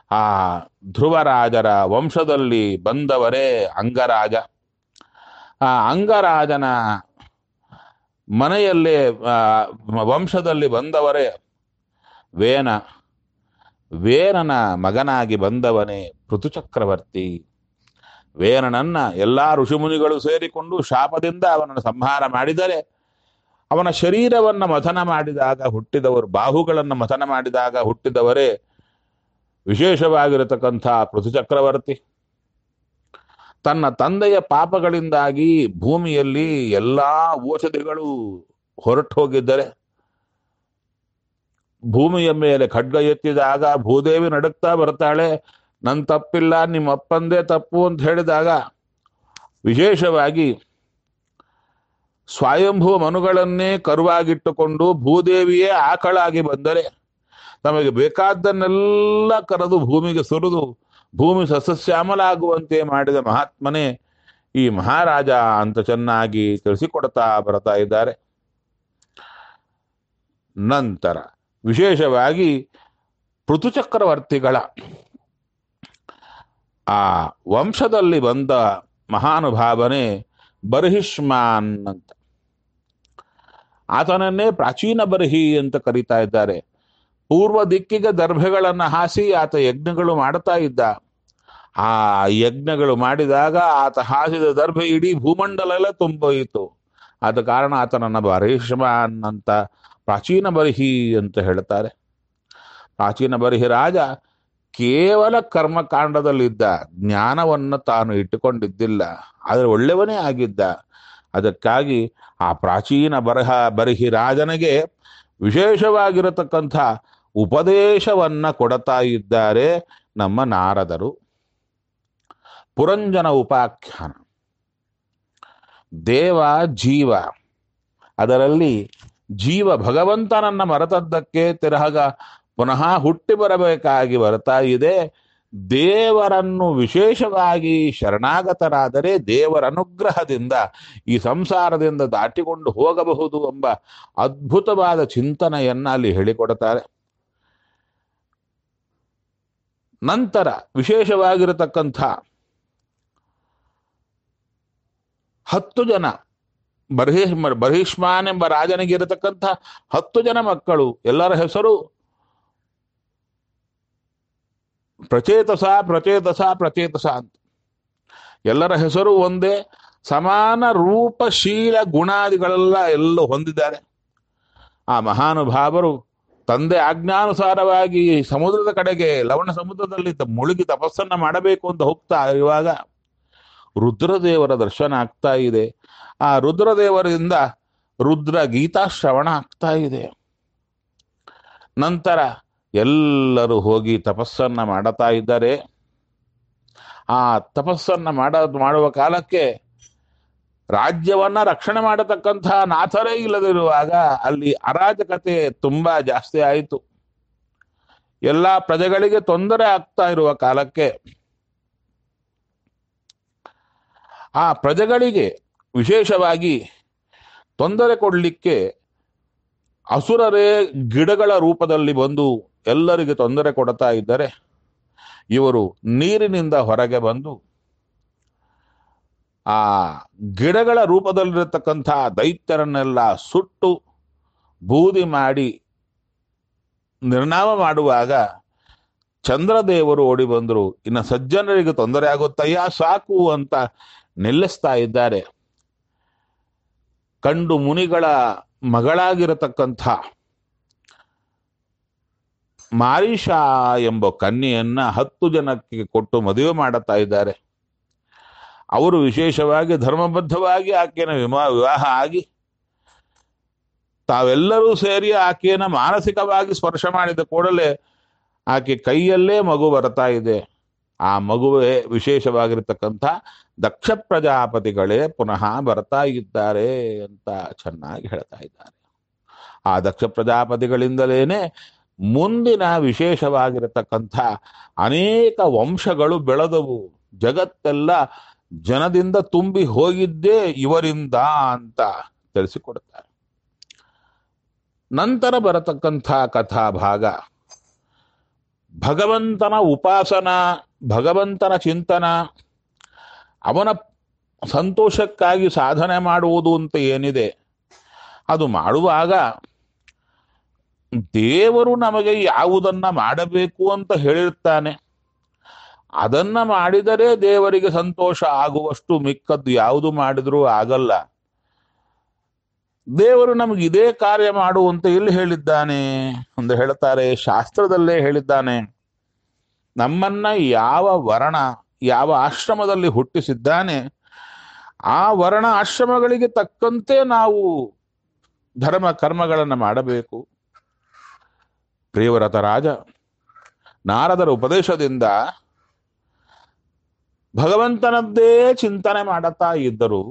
[SPEAKER 1] ಆ ಧ್ರುವರಾಜರ ವಂಶದಲ್ಲಿ ಬಂದವರೇ ಅಂಗರಾಜ. ಆ ಅಂಗರಾಜನ ಮನೆಯಲ್ಲೇ ಆ, ವಂಶದಲ್ಲಿ ಬಂದವರೇ ವೇನ. ವೇನನ ಮಗನಾಗಿ ಬಂದವನೇ ಪೃಥುಚಕ್ರವರ್ತಿ. ವೇನನನ್ನ ಎಲ್ಲಾ ಋಷಿಮುನಿಗಳು ಸೇರಿಕೊಂಡು ಶಾಪದಿಂದ ಅವನನ್ನು ಸಂಹಾರ ಮಾಡಿದರೆ, ಅವನ ಶರೀರವನ್ನ ಮಥನ ಮಾಡಿದಾಗ ಹುಟ್ಟಿದವರು, ಬಾಹುಗಳನ್ನು ಮಥನ ಮಾಡಿದಾಗ ಹುಟ್ಟಿದವರೇ ವಿಶೇಷವಾಗಿರತಕ್ಕಂಥ ಪೃಥುಚಕ್ರವರ್ತಿ. ತನ್ನ ತಂದೆಯ ಪಾಪಗಳಿಂದಾಗಿ ಭೂಮಿಯಲ್ಲಿ ಎಲ್ಲಾ ಔಷಧಿಗಳು ಹೊರಟು ಹೋಗಿದ್ದರೆ, ಭೂಮಿಯ ಮೇಲೆ ಖಡ್ಗ ಎತ್ತಿದಾಗ ಭೂದೇವಿ ನಡುಕ್ತಾ ಬರ್ತಾಳೆ, ನನ್ ತಪ್ಪಿಲ್ಲ, ನಿಮ್ಮ ಅಪ್ಪಂದೇ ತಪ್ಪು ಅಂತ ಹೇಳಿದಾಗ ವಿಶೇಷವಾಗಿ ಸ್ವಯಂಭೂ ಮನುಗಳನ್ನೇ ಕರುವಾಗಿಟ್ಟುಕೊಂಡು ಭೂದೇವಿಯೇ ಆಕಳಾಗಿ ಬಂದರೆ ತಮಗೆ ಬೇಕಾದ್ದನ್ನೆಲ್ಲ ಕರೆದು ಭೂಮಿಗೆ ಸುರಿದು ಭೂಮಿ ಸಸ್ಯಶ್ಯಾಮಲ ಆಗುವಂತೆ ಮಾಡಿದ ಮಹಾತ್ಮನೇ ಈ ಮಹಾರಾಜ ಅಂತ ಚೆನ್ನಾಗಿ ತಿಳಿಸಿಕೊಡ್ತಾ ಬರ್ತಾ ಇದ್ದಾರೆ. ನಂತರ ವಿಶೇಷವಾಗಿ ಪೃಥುಚಕ್ರವರ್ತಿಗಳ ಆ ವಂಶದಲ್ಲಿ ಬಂದ ಮಹಾನುಭಾವನೆ ಬರ್ಹಿಷ್ಮಾನ್ ಅಂತ. ಆತನನ್ನೇ ಪ್ರಾಚೀನ ಬರ್ಹಿ ಅಂತ ಕರೀತಾ ಇದ್ದಾರೆ. ಪೂರ್ವ ದಿಕ್ಕಿಗೆ ದರ್ಭೆಗಳನ್ನು ಹಾಸಿ ಆತ ಯಜ್ಞಗಳು ಮಾಡ್ತಾ ಇದ್ದ. ಆ ಯಜ್ಞಗಳು ಮಾಡಿದಾಗ ಆತ ಹಾಸಿದ ದರ್ಭೆ ಇಡೀ ಭೂಮಂಡಲ ಎಲ್ಲ ತುಂಬೋಯಿತು. ಆದ ಕಾರಣ ಆತನನ್ನ ಬರ್ಹಿಷ್ಮಾನ್ ಅಂತ ಪ್ರಾಚೀನ ಬರ್ಹಿ ಅಂತ ಹೇಳ್ತಾರೆ. ಪ್ರಾಚೀನ ಬರ್ಹಿ ರಾಜ ಕೇವಲ ಕರ್ಮಕಾಂಡದಲ್ಲಿದ್ದ, ಜ್ಞಾನವನ್ನು ತಾನು ಇಟ್ಟುಕೊಂಡಿದ್ದಿಲ್ಲ, ಆದರೆ ಒಳ್ಳೆಯವನೇ ಆಗಿದ್ದ. ಅದಕ್ಕಾಗಿ ಆ ಪ್ರಾಚೀನ ಬರಹ ಬರ್ಹಿ ರಾಜನಿಗೆ ವಿಶೇಷವಾಗಿರತಕ್ಕಂಥ ಉಪದೇಶವನ್ನ ಕೊಡ್ತಾ ಇದ್ದಾರೆ ನಮ್ಮ ನಾರದರು. ಪುರಂಜನ ಉಪಾಖ್ಯಾನ. ದೇವ ಜೀವ, ಅದರಲ್ಲಿ ಜೀವ ಭಗವಂತನನ್ನ ಮರೆತದ್ದಕ್ಕೆ ತಿರಹಗ ಪುನಃ ಹುಟ್ಟಿ ಬರಬೇಕಾಗಿ ಬರ್ತಾ ಇದೆ. ದೇವರನ್ನು ವಿಶೇಷವಾಗಿ ಶರಣಾಗತರಾದರೆ ದೇವರ ಅನುಗ್ರಹದಿಂದ ಈ ಸಂಸಾರದಿಂದ ದಾಟಿಕೊಂಡು ಹೋಗಬಹುದು ಎಂಬ ಅದ್ಭುತವಾದ ಚಿಂತನೆಯನ್ನ ಅಲ್ಲಿ ಹೇಳಿಕೊಡ್ತಾರೆ. ನಂತರ ವಿಶೇಷವಾಗಿರತಕ್ಕಂಥ ಹತ್ತು ಜನ ಬರ್ಹಿ ಬರ್ಹಿಷ್ಮಾನ್ ಎಂಬ ರಾಜನಿಗೆ ಇರತಕ್ಕಂಥ ಹತ್ತು ಜನ ಮಕ್ಕಳು, ಎಲ್ಲರ ಹೆಸರು ಪ್ರಚೇತಸ ಪ್ರಚೇತಸ ಪ್ರಚೇತಸ ಅಂತ. ಎಲ್ಲರ ಹೆಸರು ಒಂದೇ, ಸಮಾನ ರೂಪಶೀಲ ಗುಣಾದಿಗಳೆಲ್ಲ ಎಲ್ಲ ಹೊಂದಿದ್ದಾರೆ. ಆ ಮಹಾನುಭಾವರು ತಂದೆ ಆಜ್ಞಾನುಸಾರವಾಗಿ ಸಮುದ್ರದ ಕಡೆಗೆ, ಲವಣ ಸಮುದ್ರದಲ್ಲಿ ಮುಳುಗಿ ತಪಸ್ಸನ್ನ ಮಾಡಬೇಕು ಅಂತ ಹೋಗ್ತಾ ಇರುವಾಗ ರುದ್ರದೇವರ ದರ್ಶನ ಆಗ್ತಾ ಇದೆ. ಆ ರುದ್ರದೇವರಿಂದ ರುದ್ರ ಗೀತಾ ಶ್ರವಣ ಆಗ್ತಾ ಇದೆ. ನಂತರ ಎಲ್ಲರೂ ಹೋಗಿ ತಪಸ್ಸನ್ನ ಮಾಡುತ್ತಾ ಇದ್ದಾರೆ. ಆ ತಪಸ್ಸನ್ನ ಮಾಡ ಮಾಡುವ ಕಾಲಕ್ಕೆ ರಾಜ್ಯವನ್ನ ರಕ್ಷಣೆ ಮಾಡತಕ್ಕಂಥ ನಾಥರೇ ಇಲ್ಲದಿರುವಾಗ ಅಲ್ಲಿ ಅರಾಜಕತೆ ತುಂಬಾ ಜಾಸ್ತಿ ಆಯಿತು. ಎಲ್ಲ ಪ್ರಜೆಗಳಿಗೆ ತೊಂದರೆ ಆಗ್ತಾ ಇರುವ ಕಾಲಕ್ಕೆ ಆ ಪ್ರಜೆಗಳಿಗೆ ವಿಶೇಷವಾಗಿ ತೊಂದರೆ ಕೊಡಲಿಕ್ಕೆ ಅಸುರರೇ ಗಿಡಗಳ ರೂಪದಲ್ಲಿ ಬಂದು ಎಲ್ಲರಿಗೆ ತೊಂದರೆ ಕೊಡ್ತಾ ಇದ್ದರೆ, ಇವರು ನೀರಿನಿಂದ ಹೊರಗೆ ಬಂದು ಆ ಗಿಡಗಳ ರೂಪದಲ್ಲಿರತಕ್ಕಂಥ ದೈತ್ಯರನ್ನೆಲ್ಲ ಸುಟ್ಟು ಬೂದಿ ಮಾಡಿ ನಿರ್ನಾಮ ಮಾಡುವಾಗ ಚಂದ್ರದೇವರು ಓಡಿ ಬಂದರು. ಇನ್ನು ಸಜ್ಜನರಿಗೆ ತೊಂದರೆ ಆಗುತ್ತಯ್ಯ ಸಾಕು ಅಂತ ನಿಲ್ಲಿಸ್ತಾ ಇದ್ದಾರೆ. ಕಂಡು ಮುನಿಗಳ ಮಗಳಾಗಿರತಕ್ಕಂಥ ಮಾರೀಷಾ ಎಂಬ ಕನ್ಯೆಯನ್ನ ಹತ್ತು ಜನಕ್ಕೆ ಕೊಟ್ಟು ಮದುವೆ ಮಾಡುತ್ತಾ ಇದ್ದಾರೆ. ಅವರು ವಿಶೇಷವಾಗಿ ಧರ್ಮಬದ್ಧವಾಗಿ ಆಕೆಯನ್ನು ವಿಮಾ ವಿವಾಹ ಆಗಿ ತಾವೆಲ್ಲರೂ ಸೇರಿ ಆಕೆಯನ್ನು ಮಾನಸಿಕವಾಗಿ ಸ್ಪರ್ಶ ಮಾಡಿದ ಕೂಡಲೇ ಆಕೆ ಕೈಯಲ್ಲೇ ಮಗು ಬರ್ತಾ ಇದೆ. ಆ ಮಗುವೇ ವಿಶೇಷವಾಗಿರ್ತಕ್ಕಂಥ ದಕ್ಷ ಪ್ರಜಾಪತಿಗಳೇ ಪುನಃ ಬರ್ತಾ ಇದ್ದಾರೆ ಅಂತ ಚೆನ್ನಾಗಿ ಹೇಳ್ತಾ ಇದ್ದಾರೆ. ಆ ದಕ್ಷ ಪ್ರಜಾಪತಿಗಳಿಂದಲೇನೆ ಮುಂದಿನ ವಿಶೇಷವಾಗಿರತಕ್ಕಂಥ ಅನೇಕ ವಂಶಗಳು ಬೆಳೆದವು. ಜಗತ್ತೆಲ್ಲ ಜನದಿಂದ ತುಂಬಿ ಹೋಗಿದ್ದೇ ಇವರಿಂದ ಅಂತ ತಿಳಿಸಿಕೊಡ್ತಾರೆ. ನಂತರ ಬರತಕ್ಕಂಥ ಕಥಾ ಭಾಗ ಭಗವಂತನ ಉಪಾಸನ, ಭಗವಂತನ ಚಿಂತನ, ಅವನ ಸಂತೋಷಕ್ಕಾಗಿ ಸಾಧನೆ ಮಾಡುವುದು ಅಂತ ಏನಿದೆ, ಅದು ಮಾಡುವಾಗ ದೇವರು ನಮಗೆ ಯಾವುದನ್ನ ಮಾಡಬೇಕು ಅಂತ ಹೇಳಿರ್ತಾನೆ, ಅದನ್ನ ಮಾಡಿದರೆ ದೇವರಿಗೆ ಸಂತೋಷ ಆಗುವಷ್ಟು ಮಿಕ್ಕದ್ದು ಯಾವುದು ಮಾಡಿದ್ರೂ ಆಗಲ್ಲ. ದೇವರು ನಮಗೆ ಇದೇ ಕಾರ್ಯ ಮಾಡುವಂತ ಎಲ್ಲಿ ಹೇಳಿದ್ದಾನೆ ಅಂತ ಹೇಳ್ತಾರೆ, ಶಾಸ್ತ್ರದಲ್ಲೇ ಹೇಳಿದ್ದಾನೆ. ನಮ್ಮನ್ನ ಯಾವ ವರ್ಣ ಯಾವ ಆಶ್ರಮದಲ್ಲಿ ಹುಟ್ಟಿಸಿದ್ದಾನೆ, ಆ ವರ್ಣ ಆಶ್ರಮಗಳಿಗೆ ತಕ್ಕಂತೆ ನಾವು ಧರ್ಮ ಕರ್ಮಗಳನ್ನು ಮಾಡಬೇಕು. ಪ್ರಿಯವ್ರತ ರಾಜ ನಾರದರ ಉಪದೇಶದಿಂದ ಭಗವಂತನದ್ದೇ ಚಿಂತನೆ ಮಾಡುತ್ತಾ ಇದ್ದರು.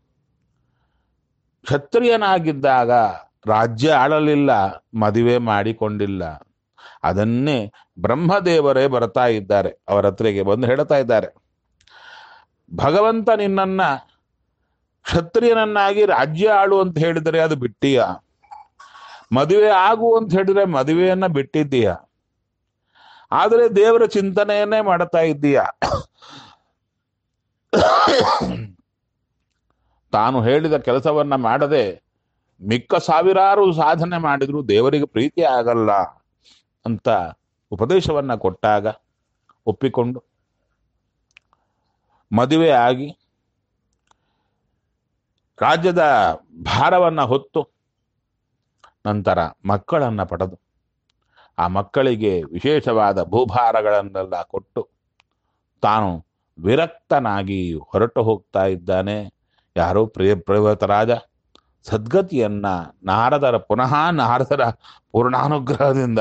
[SPEAKER 1] ಕ್ಷತ್ರಿಯನಾಗಿದ್ದಾಗ ರಾಜ್ಯ ಆಳಲಿಲ್ಲ, ಮದುವೆ ಮಾಡಿಕೊಂಡಿಲ್ಲ. ಅದನ್ನೇ ಬ್ರಹ್ಮದೇವರೇ ಬರ್ತಾ ಇದ್ದಾರೆ, ಅವರ ಹತ್ರಿಗೆ ಬಂದು ಹೇಳ್ತಾ ಇದ್ದಾರೆ, ಭಗವಂತ ನಿನ್ನನ್ನ ಕ್ಷತ್ರಿಯನನ್ನಾಗಿ ರಾಜ್ಯ ಆಳು ಅಂತ ಹೇಳಿದರೆ ಅದು ಬಿಟ್ಟೀಯ, ಮದುವೆ ಆಗು ಅಂತ ಹೇಳಿದ್ರೆ ಮದುವೆಯನ್ನ ಬಿಟ್ಟಿದ್ದೀಯ, ಆದರೆ ದೇವರ ಚಿಂತನೆಯನ್ನೇ ಮಾಡ್ತಾ ಇದ್ದೀಯ. ತಾನು ಹೇಳಿದ ಕೆಲಸವನ್ನ ಮಾಡದೆ ಮಿಕ್ಕ ಸಾವಿರಾರು ಸಾಧನೆ ಮಾಡಿದ್ರು ದೇವರಿಗೆ ಪ್ರೀತಿ ಆಗಲ್ಲ ಅಂತ ಉಪದೇಶವನ್ನ ಕೊಟ್ಟಾಗ ಒಪ್ಪಿಕೊಂಡು ಮದುವೆ ಆಗಿ ರಾಜ್ಯದ ಭಾರವನ್ನ ಹೊತ್ತು ನಂತರ ಮಕ್ಕಳನ್ನ ಪಡೆದು ಆ ಮಕ್ಕಳಿಗೆ ವಿಶೇಷವಾದ ಭೂಭಾರಗಳನ್ನೆಲ್ಲ ಕೊಟ್ಟು ತಾನು ವಿರಕ್ತನಾಗಿ ಹೊರಟು ಹೋಗ್ತಾ ಇದ್ದಾನೆ. ಯಾರೋ ಪ್ರಿಯ ಪ್ರಿಯವ್ರತ ರಾಜ ಸದ್ಗತಿಯನ್ನ ನಾರದರ ಪುನಃ ನಾರದರ ಪೂರ್ಣಾನುಗ್ರಹದಿಂದ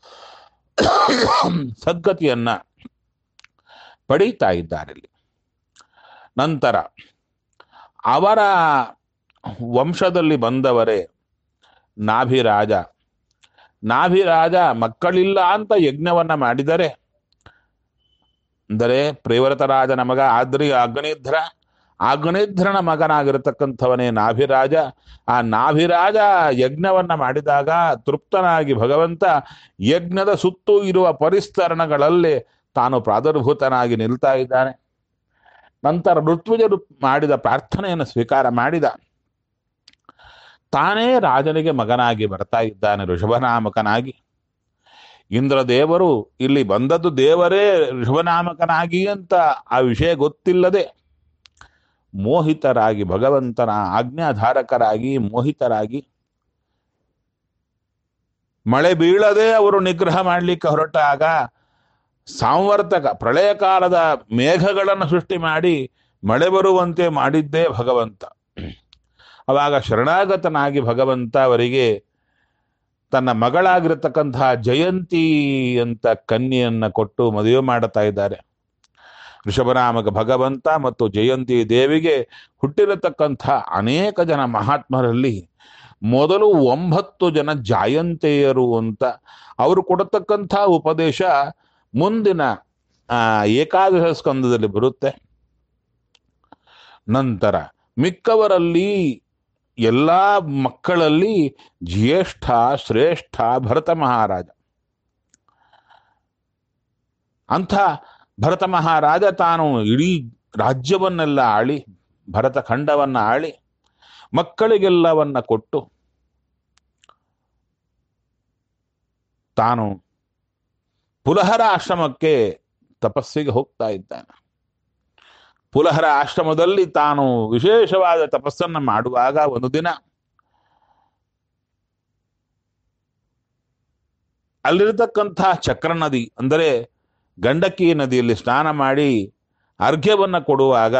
[SPEAKER 1] ಸದ್ಗತಿಯನ್ನ ಪಡೀತಾ ಇದ್ದಾರೆ. ನಂತರ ಅವರ ವಂಶದಲ್ಲಿ ಬಂದವರೇ ನಾಭಿರಾಜ. ನಾಭಿರಾಜ ಮಕ್ಕಳಿಲ್ಲ ಅಂತ ಯಜ್ಞವನ್ನ ಮಾಡಿದರೆ, ಅಂದರೆ ಪ್ರಿಯವ್ರತ ರಾಜನ ಮಗ ಆದ್ರಿ ಅಗ್ನಿಧ್ರ, ಅಗ್ನಿಧ್ರನ ಮಗನಾಗಿರತಕ್ಕಂಥವನೇ ನಾಭಿರಾಜ. ಆ ನಾಭಿರಾಜ ಯಜ್ಞವನ್ನ ಮಾಡಿದಾಗ ತೃಪ್ತನಾಗಿ ಭಗವಂತ ಯಜ್ಞದ ಸುತ್ತೂ ಇರುವ ಪರಿಸ್ತರಣಗಳಲ್ಲಿ ತಾನು ಪ್ರಾದುರ್ಭೂತನಾಗಿ ನಿಲ್ತಾ ಇದ್ದಾನೆ. ನಂತರ ಋತ್ವಿಜರು ಮಾಡಿದ ಪ್ರಾರ್ಥನೆಯನ್ನು ಸ್ವೀಕಾರ ಮಾಡಿದ. ತಾನೇ ರಾಜನಿಗೆ ಮಗನಾಗಿ ಬರ್ತಾ ಇದ್ದಾನೆ, ಋಷಭನಾಮಕನಾಗಿ. ಇಂದ್ರದೇವರು ಇಲ್ಲಿ ಬಂದದ್ದು ದೇವರೇ ಋಷಭನಾಮಕನಾಗಿ ಅಂತ ಆ ವಿಷಯ ಗೊತ್ತಿಲ್ಲದೆ ಮೋಹಿತರಾಗಿ, ಭಗವಂತನ ಆಜ್ಞಾಧಾರಕರಾಗಿ ಮೋಹಿತರಾಗಿ, ಮಳೆ ಬೀಳದೆ ಅವರು ನಿಗ್ರಹ ಮಾಡಲಿಕ್ಕೆ ಹೊರಟಾಗ ಸಾಂವರ್ತಕ ಪ್ರಳಯ ಕಾಲದ ಮೇಘಗಳನ್ನು ಸೃಷ್ಟಿ ಮಾಡಿ ಮಳೆ ಬರುವಂತೆ ಮಾಡಿದ್ದೇ ಭಗವಂತ. ಅವಾಗ ಶರಣಾಗತನಾಗಿ ಭಗವಂತ ಅವರಿಗೆ ತನ್ನ ಮಗಳಾಗಿರತಕ್ಕಂತಹ ಜಯಂತಿ ಅಂತ ಕನ್ಯೆಯನ್ನ ಕೊಟ್ಟು ಮದುವೆ ಮಾಡುತ್ತಾ ಇದ್ದಾರೆ. ಋಷಭನಾಮಕ ಭಗವಂತ ಮತ್ತು ಜಯಂತಿ ದೇವಿಗೆ ಹುಟ್ಟಿರತಕ್ಕಂಥ ಅನೇಕ ಜನ ಮಹಾತ್ಮರಲ್ಲಿ ಮೊದಲು ಒಂಬತ್ತು ಜನ ಜಾಯಂತೆಯರು ಅಂತ ಅವರು ಕೊಡತಕ್ಕಂಥ ಉಪದೇಶ ಮುಂದಿನ ಆ ಏಕಾದಶ ಸ್ಕಂದದಲ್ಲಿ ಬರುತ್ತೆ. ನಂತರ ಮಿಕ್ಕವರಲ್ಲಿ ಎಲ್ಲ ಮಕ್ಕಳಲ್ಲಿ ಜ್ಯೇಷ್ಠ ಶ್ರೇಷ್ಠ ಭರತ ಮಹಾರಾಜ. ಅಂಥ ಭರತ ಮಹಾರಾಜ ತಾನು ಇಡೀ ರಾಜ್ಯವನ್ನೆಲ್ಲ ಆಳಿ, ಭರತ ಖಂಡವನ್ನ ಆಳಿ, ಮಕ್ಕಳಿಗೆಲ್ಲವನ್ನ ಕೊಟ್ಟು ತಾನು ಪುಲಹರ ಆಶ್ರಮಕ್ಕೆ ತಪಸ್ಸಿಗೆ ಹೋಗ್ತಾ ಇದ್ದಾನೆ. ಪುಲಹರ ಆಶ್ರಮದಲ್ಲಿ ತಾನು ವಿಶೇಷವಾದ ತಪಸ್ಸನ್ನು ಮಾಡುವಾಗ ಒಂದು ದಿನ ಅಲ್ಲಿರತಕ್ಕಂಥ ಚಕ್ರ ನದಿ ಅಂದರೆ ಗಂಡಕಿ ನದಿಯಲ್ಲಿ ಸ್ನಾನ ಮಾಡಿ ಅರ್ಘ್ಯವನ್ನ ಕೊಡುವಾಗ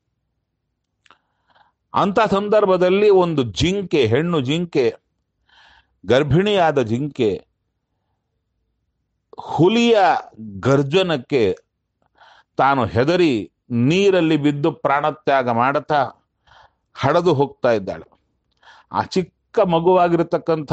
[SPEAKER 1] ಅಂತ ಸಂದರ್ಭದಲ್ಲಿ ಒಂದು ಜಿಂಕೆ, ಹೆಣ್ಣು ಜಿಂಕೆ, ಗರ್ಭಿಣಿಯಾದ ಜಿಂಕೆ ಹುಲಿಯ ಗರ್ಜನಕ್ಕೆ ತಾನು ಹೆದರಿ ನೀರಲ್ಲಿ ಬಿದ್ದು ಪ್ರಾಣತ್ಯಾಗ ಮಾಡುತ್ತಾ ಹಡದು ಹೋಗ್ತಾ ಇದ್ದಾಳೆ. ಆ ಚಿಕ್ಕ ಮಗುವಾಗಿರತಕ್ಕಂಥ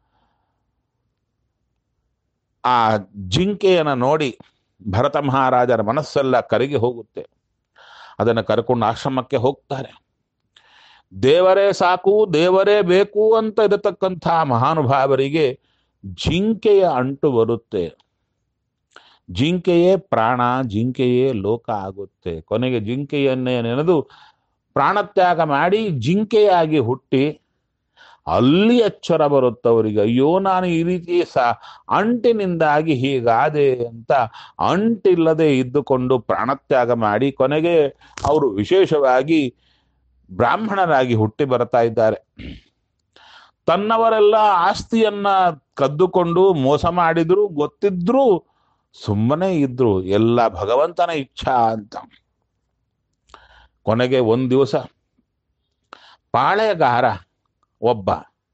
[SPEAKER 1] ಆ ಜಿಂಕೆಯನ್ನು ನೋಡಿ ಭರತ ಮಹಾರಾಜರ ಮನಸ್ಸೆಲ್ಲ ಕರಗಿ ಹೋಗುತ್ತೆ. ಅದನ್ನು ಕರ್ಕೊಂಡು ಆಶ್ರಮಕ್ಕೆ ಹೋಗ್ತಾರೆ. ದೇವರೇ ಸಾಕು, ದೇವರೇ ಬೇಕು ಅಂತ ಇರತಕ್ಕಂಥ ಮಹಾನುಭಾವರಿಗೆ ಜಿಂಕೆಯ ಅಂಟು ಬರುತ್ತೆ. ಜಿಂಕೆಯೇ ಪ್ರಾಣ, ಜಿಂಕೆಯೇ ಲೋಕ ಆಗುತ್ತೆ. ಕೊನೆಗೆ ಜಿಂಕೆಯನ್ನೇ ನೆನೆದು ಪ್ರಾಣತ್ಯಾಗ ಮಾಡಿ ಜಿಂಕೆಯಾಗಿ ಹುಟ್ಟಿ ಅಲ್ಲಿ ಎಚ್ಚರ ಬರುತ್ತವರಿಗೆ, ಅಯ್ಯೋ ನಾನು ಈ ರೀತಿ ಸ ಅಂಟಿನಿಂದಾಗಿ ಹೀಗಾದೆ ಅಂತ ಅಂಟಿಲ್ಲದೆ ಇದ್ದುಕೊಂಡು ಪ್ರಾಣತ್ಯಾಗ ಮಾಡಿ ಕೊನೆಗೆ ಅವರು ವಿಶೇಷವಾಗಿ ಬ್ರಾಹ್ಮಣರಾಗಿ ಹುಟ್ಟಿ ಬರ್ತಾ ಇದ್ದಾರೆ. ತನ್ನವರೆಲ್ಲ ಆಸ್ತಿಯನ್ನ ಕದ್ದುಕೊಂಡು ಮೋಸ ಮಾಡಿದ್ರು, ಗೊತ್ತಿದ್ರು ಸುಮ್ಮನೆ ಇದ್ರು, ಎಲ್ಲ ಭಗವಂತನ ಇಚ್ಛಾ ಅಂತ. ಕೊನೆಗೆ ಒಂದು ದಿವಸ ಪಾಳೆಗಾರ ಒಬ್ಬ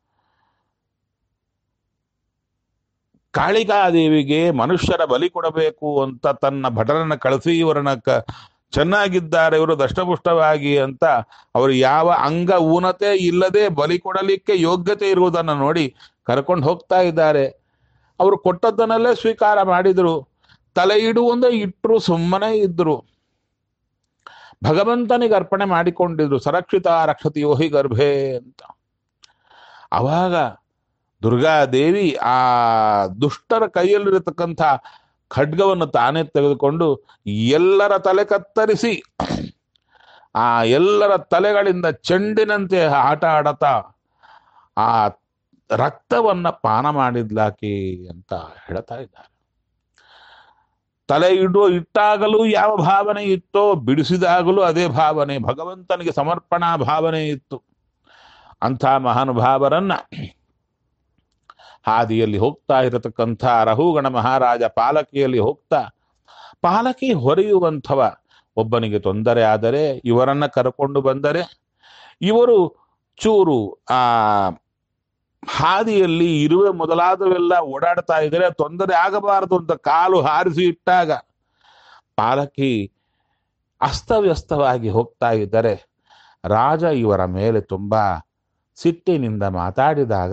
[SPEAKER 1] ಕಾಳಿಕಾದೇವಿಗೆ ಮನುಷ್ಯರ ಬಲಿ ಕೊಡಬೇಕು ಅಂತ ತನ್ನ ಭಟರನ್ನ ಕಳಿಸಿ ಇವರನ್ನ ಕ ಚೆನ್ನಾಗಿದ್ದಾರೆ ಇವರು ದಷ್ಟಪುಷ್ಟವಾಗಿ ಅಂತ, ಅವರು ಯಾವ ಅಂಗ ಊನತೆ ಇಲ್ಲದೆ ಬಲಿ ಕೊಡಲಿಕ್ಕೆ ಯೋಗ್ಯತೆ ಇರುವುದನ್ನು ನೋಡಿ ಕರ್ಕೊಂಡು ಹೋಗ್ತಾ ಇದ್ದಾರೆ. ಅವರು ಕೊಟ್ಟದ್ದನ್ನಲ್ಲೇ ಸ್ವೀಕಾರ ಮಾಡಿದ್ರು, ತಲೆ ಇಡುವಂದ್ರೆ ಇಟ್ಟರು, ಸುಮ್ಮನೆ ಇದ್ರು, ಭಗವಂತನಿಗೆ ಅರ್ಪಣೆ ಮಾಡಿಕೊಂಡಿದ್ರು. ಸರಕ್ಷಿತ ರಕ್ಷತಿ ಯೋಹಿ ಗರ್ಭೆ ಅಂತ. ಅವಾಗ ದುರ್ಗಾದೇವಿ ಆ ದುಷ್ಟರ ಕೈಯಲ್ಲಿರತಕ್ಕಂಥ ಖಡ್ಗವನ್ನು ತಾನೇ ತೆಗೆದುಕೊಂಡು ಎಲ್ಲರ ತಲೆ ಕತ್ತರಿಸಿ ಆ ಎಲ್ಲರ ತಲೆಗಳಿಂದ ಚೆಂಡಿನಂತೆ ಆಟ ಆಡತಾ ಆ ರಕ್ತವನ್ನ ಪಾನ ಮಾಡಿದ್ಲಾಕಿ ಅಂತ ಹೇಳ್ತಾ ಇದ್ದಾರೆ. ತಲೆ ಇಡುವ ಇಟ್ಟಾಗಲೂ ಯಾವ ಭಾವನೆ ಇತ್ತೋ ಬಿಡಿಸಿದಾಗಲೂ ಅದೇ ಭಾವನೆ, ಭಗವಂತನಿಗೆ ಸಮರ್ಪಣಾ ಭಾವನೆ ಇತ್ತು. ಅಂಥ ಮಹಾನುಭಾವರನ್ನ ಹಾದಿಯಲ್ಲಿ ಹೋಗ್ತಾ ಇರತಕ್ಕಂಥ ರಹುಗಣ ಮಹಾರಾಜ ಪಾಲಕಿಯಲ್ಲಿ ಹೋಗ್ತಾ, ಪಾಲಕಿ ಹೊರೆಯುವಂಥವ ಒಬ್ಬನಿಗೆ ತೊಂದರೆ ಆದರೆ ಇವರನ್ನ ಕರ್ಕೊಂಡು ಬಂದರೆ ಇವರು ಚೂರು ಆ ಹಾದಿಯಲ್ಲಿ ಇರುವೆ ಮೊದಲಾದವೆಲ್ಲ ಓಡಾಡ್ತಾ ಇದ್ದಾರೆ, ತೊಂದರೆ ಆಗಬಾರದು ಅಂತ ಕಾಲು ಹಾರಿಸಿ ಇಟ್ಟಾಗ ಪಾಲಕಿ ಅಸ್ತವ್ಯಸ್ತವಾಗಿ ಹೋಗ್ತಾ ಇದ್ದರೆ ರಾಜ ಇವರ ಮೇಲೆ ತುಂಬಾ ಸಿಟ್ಟಿನಿಂದ ಮಾತಾಡಿದಾಗ,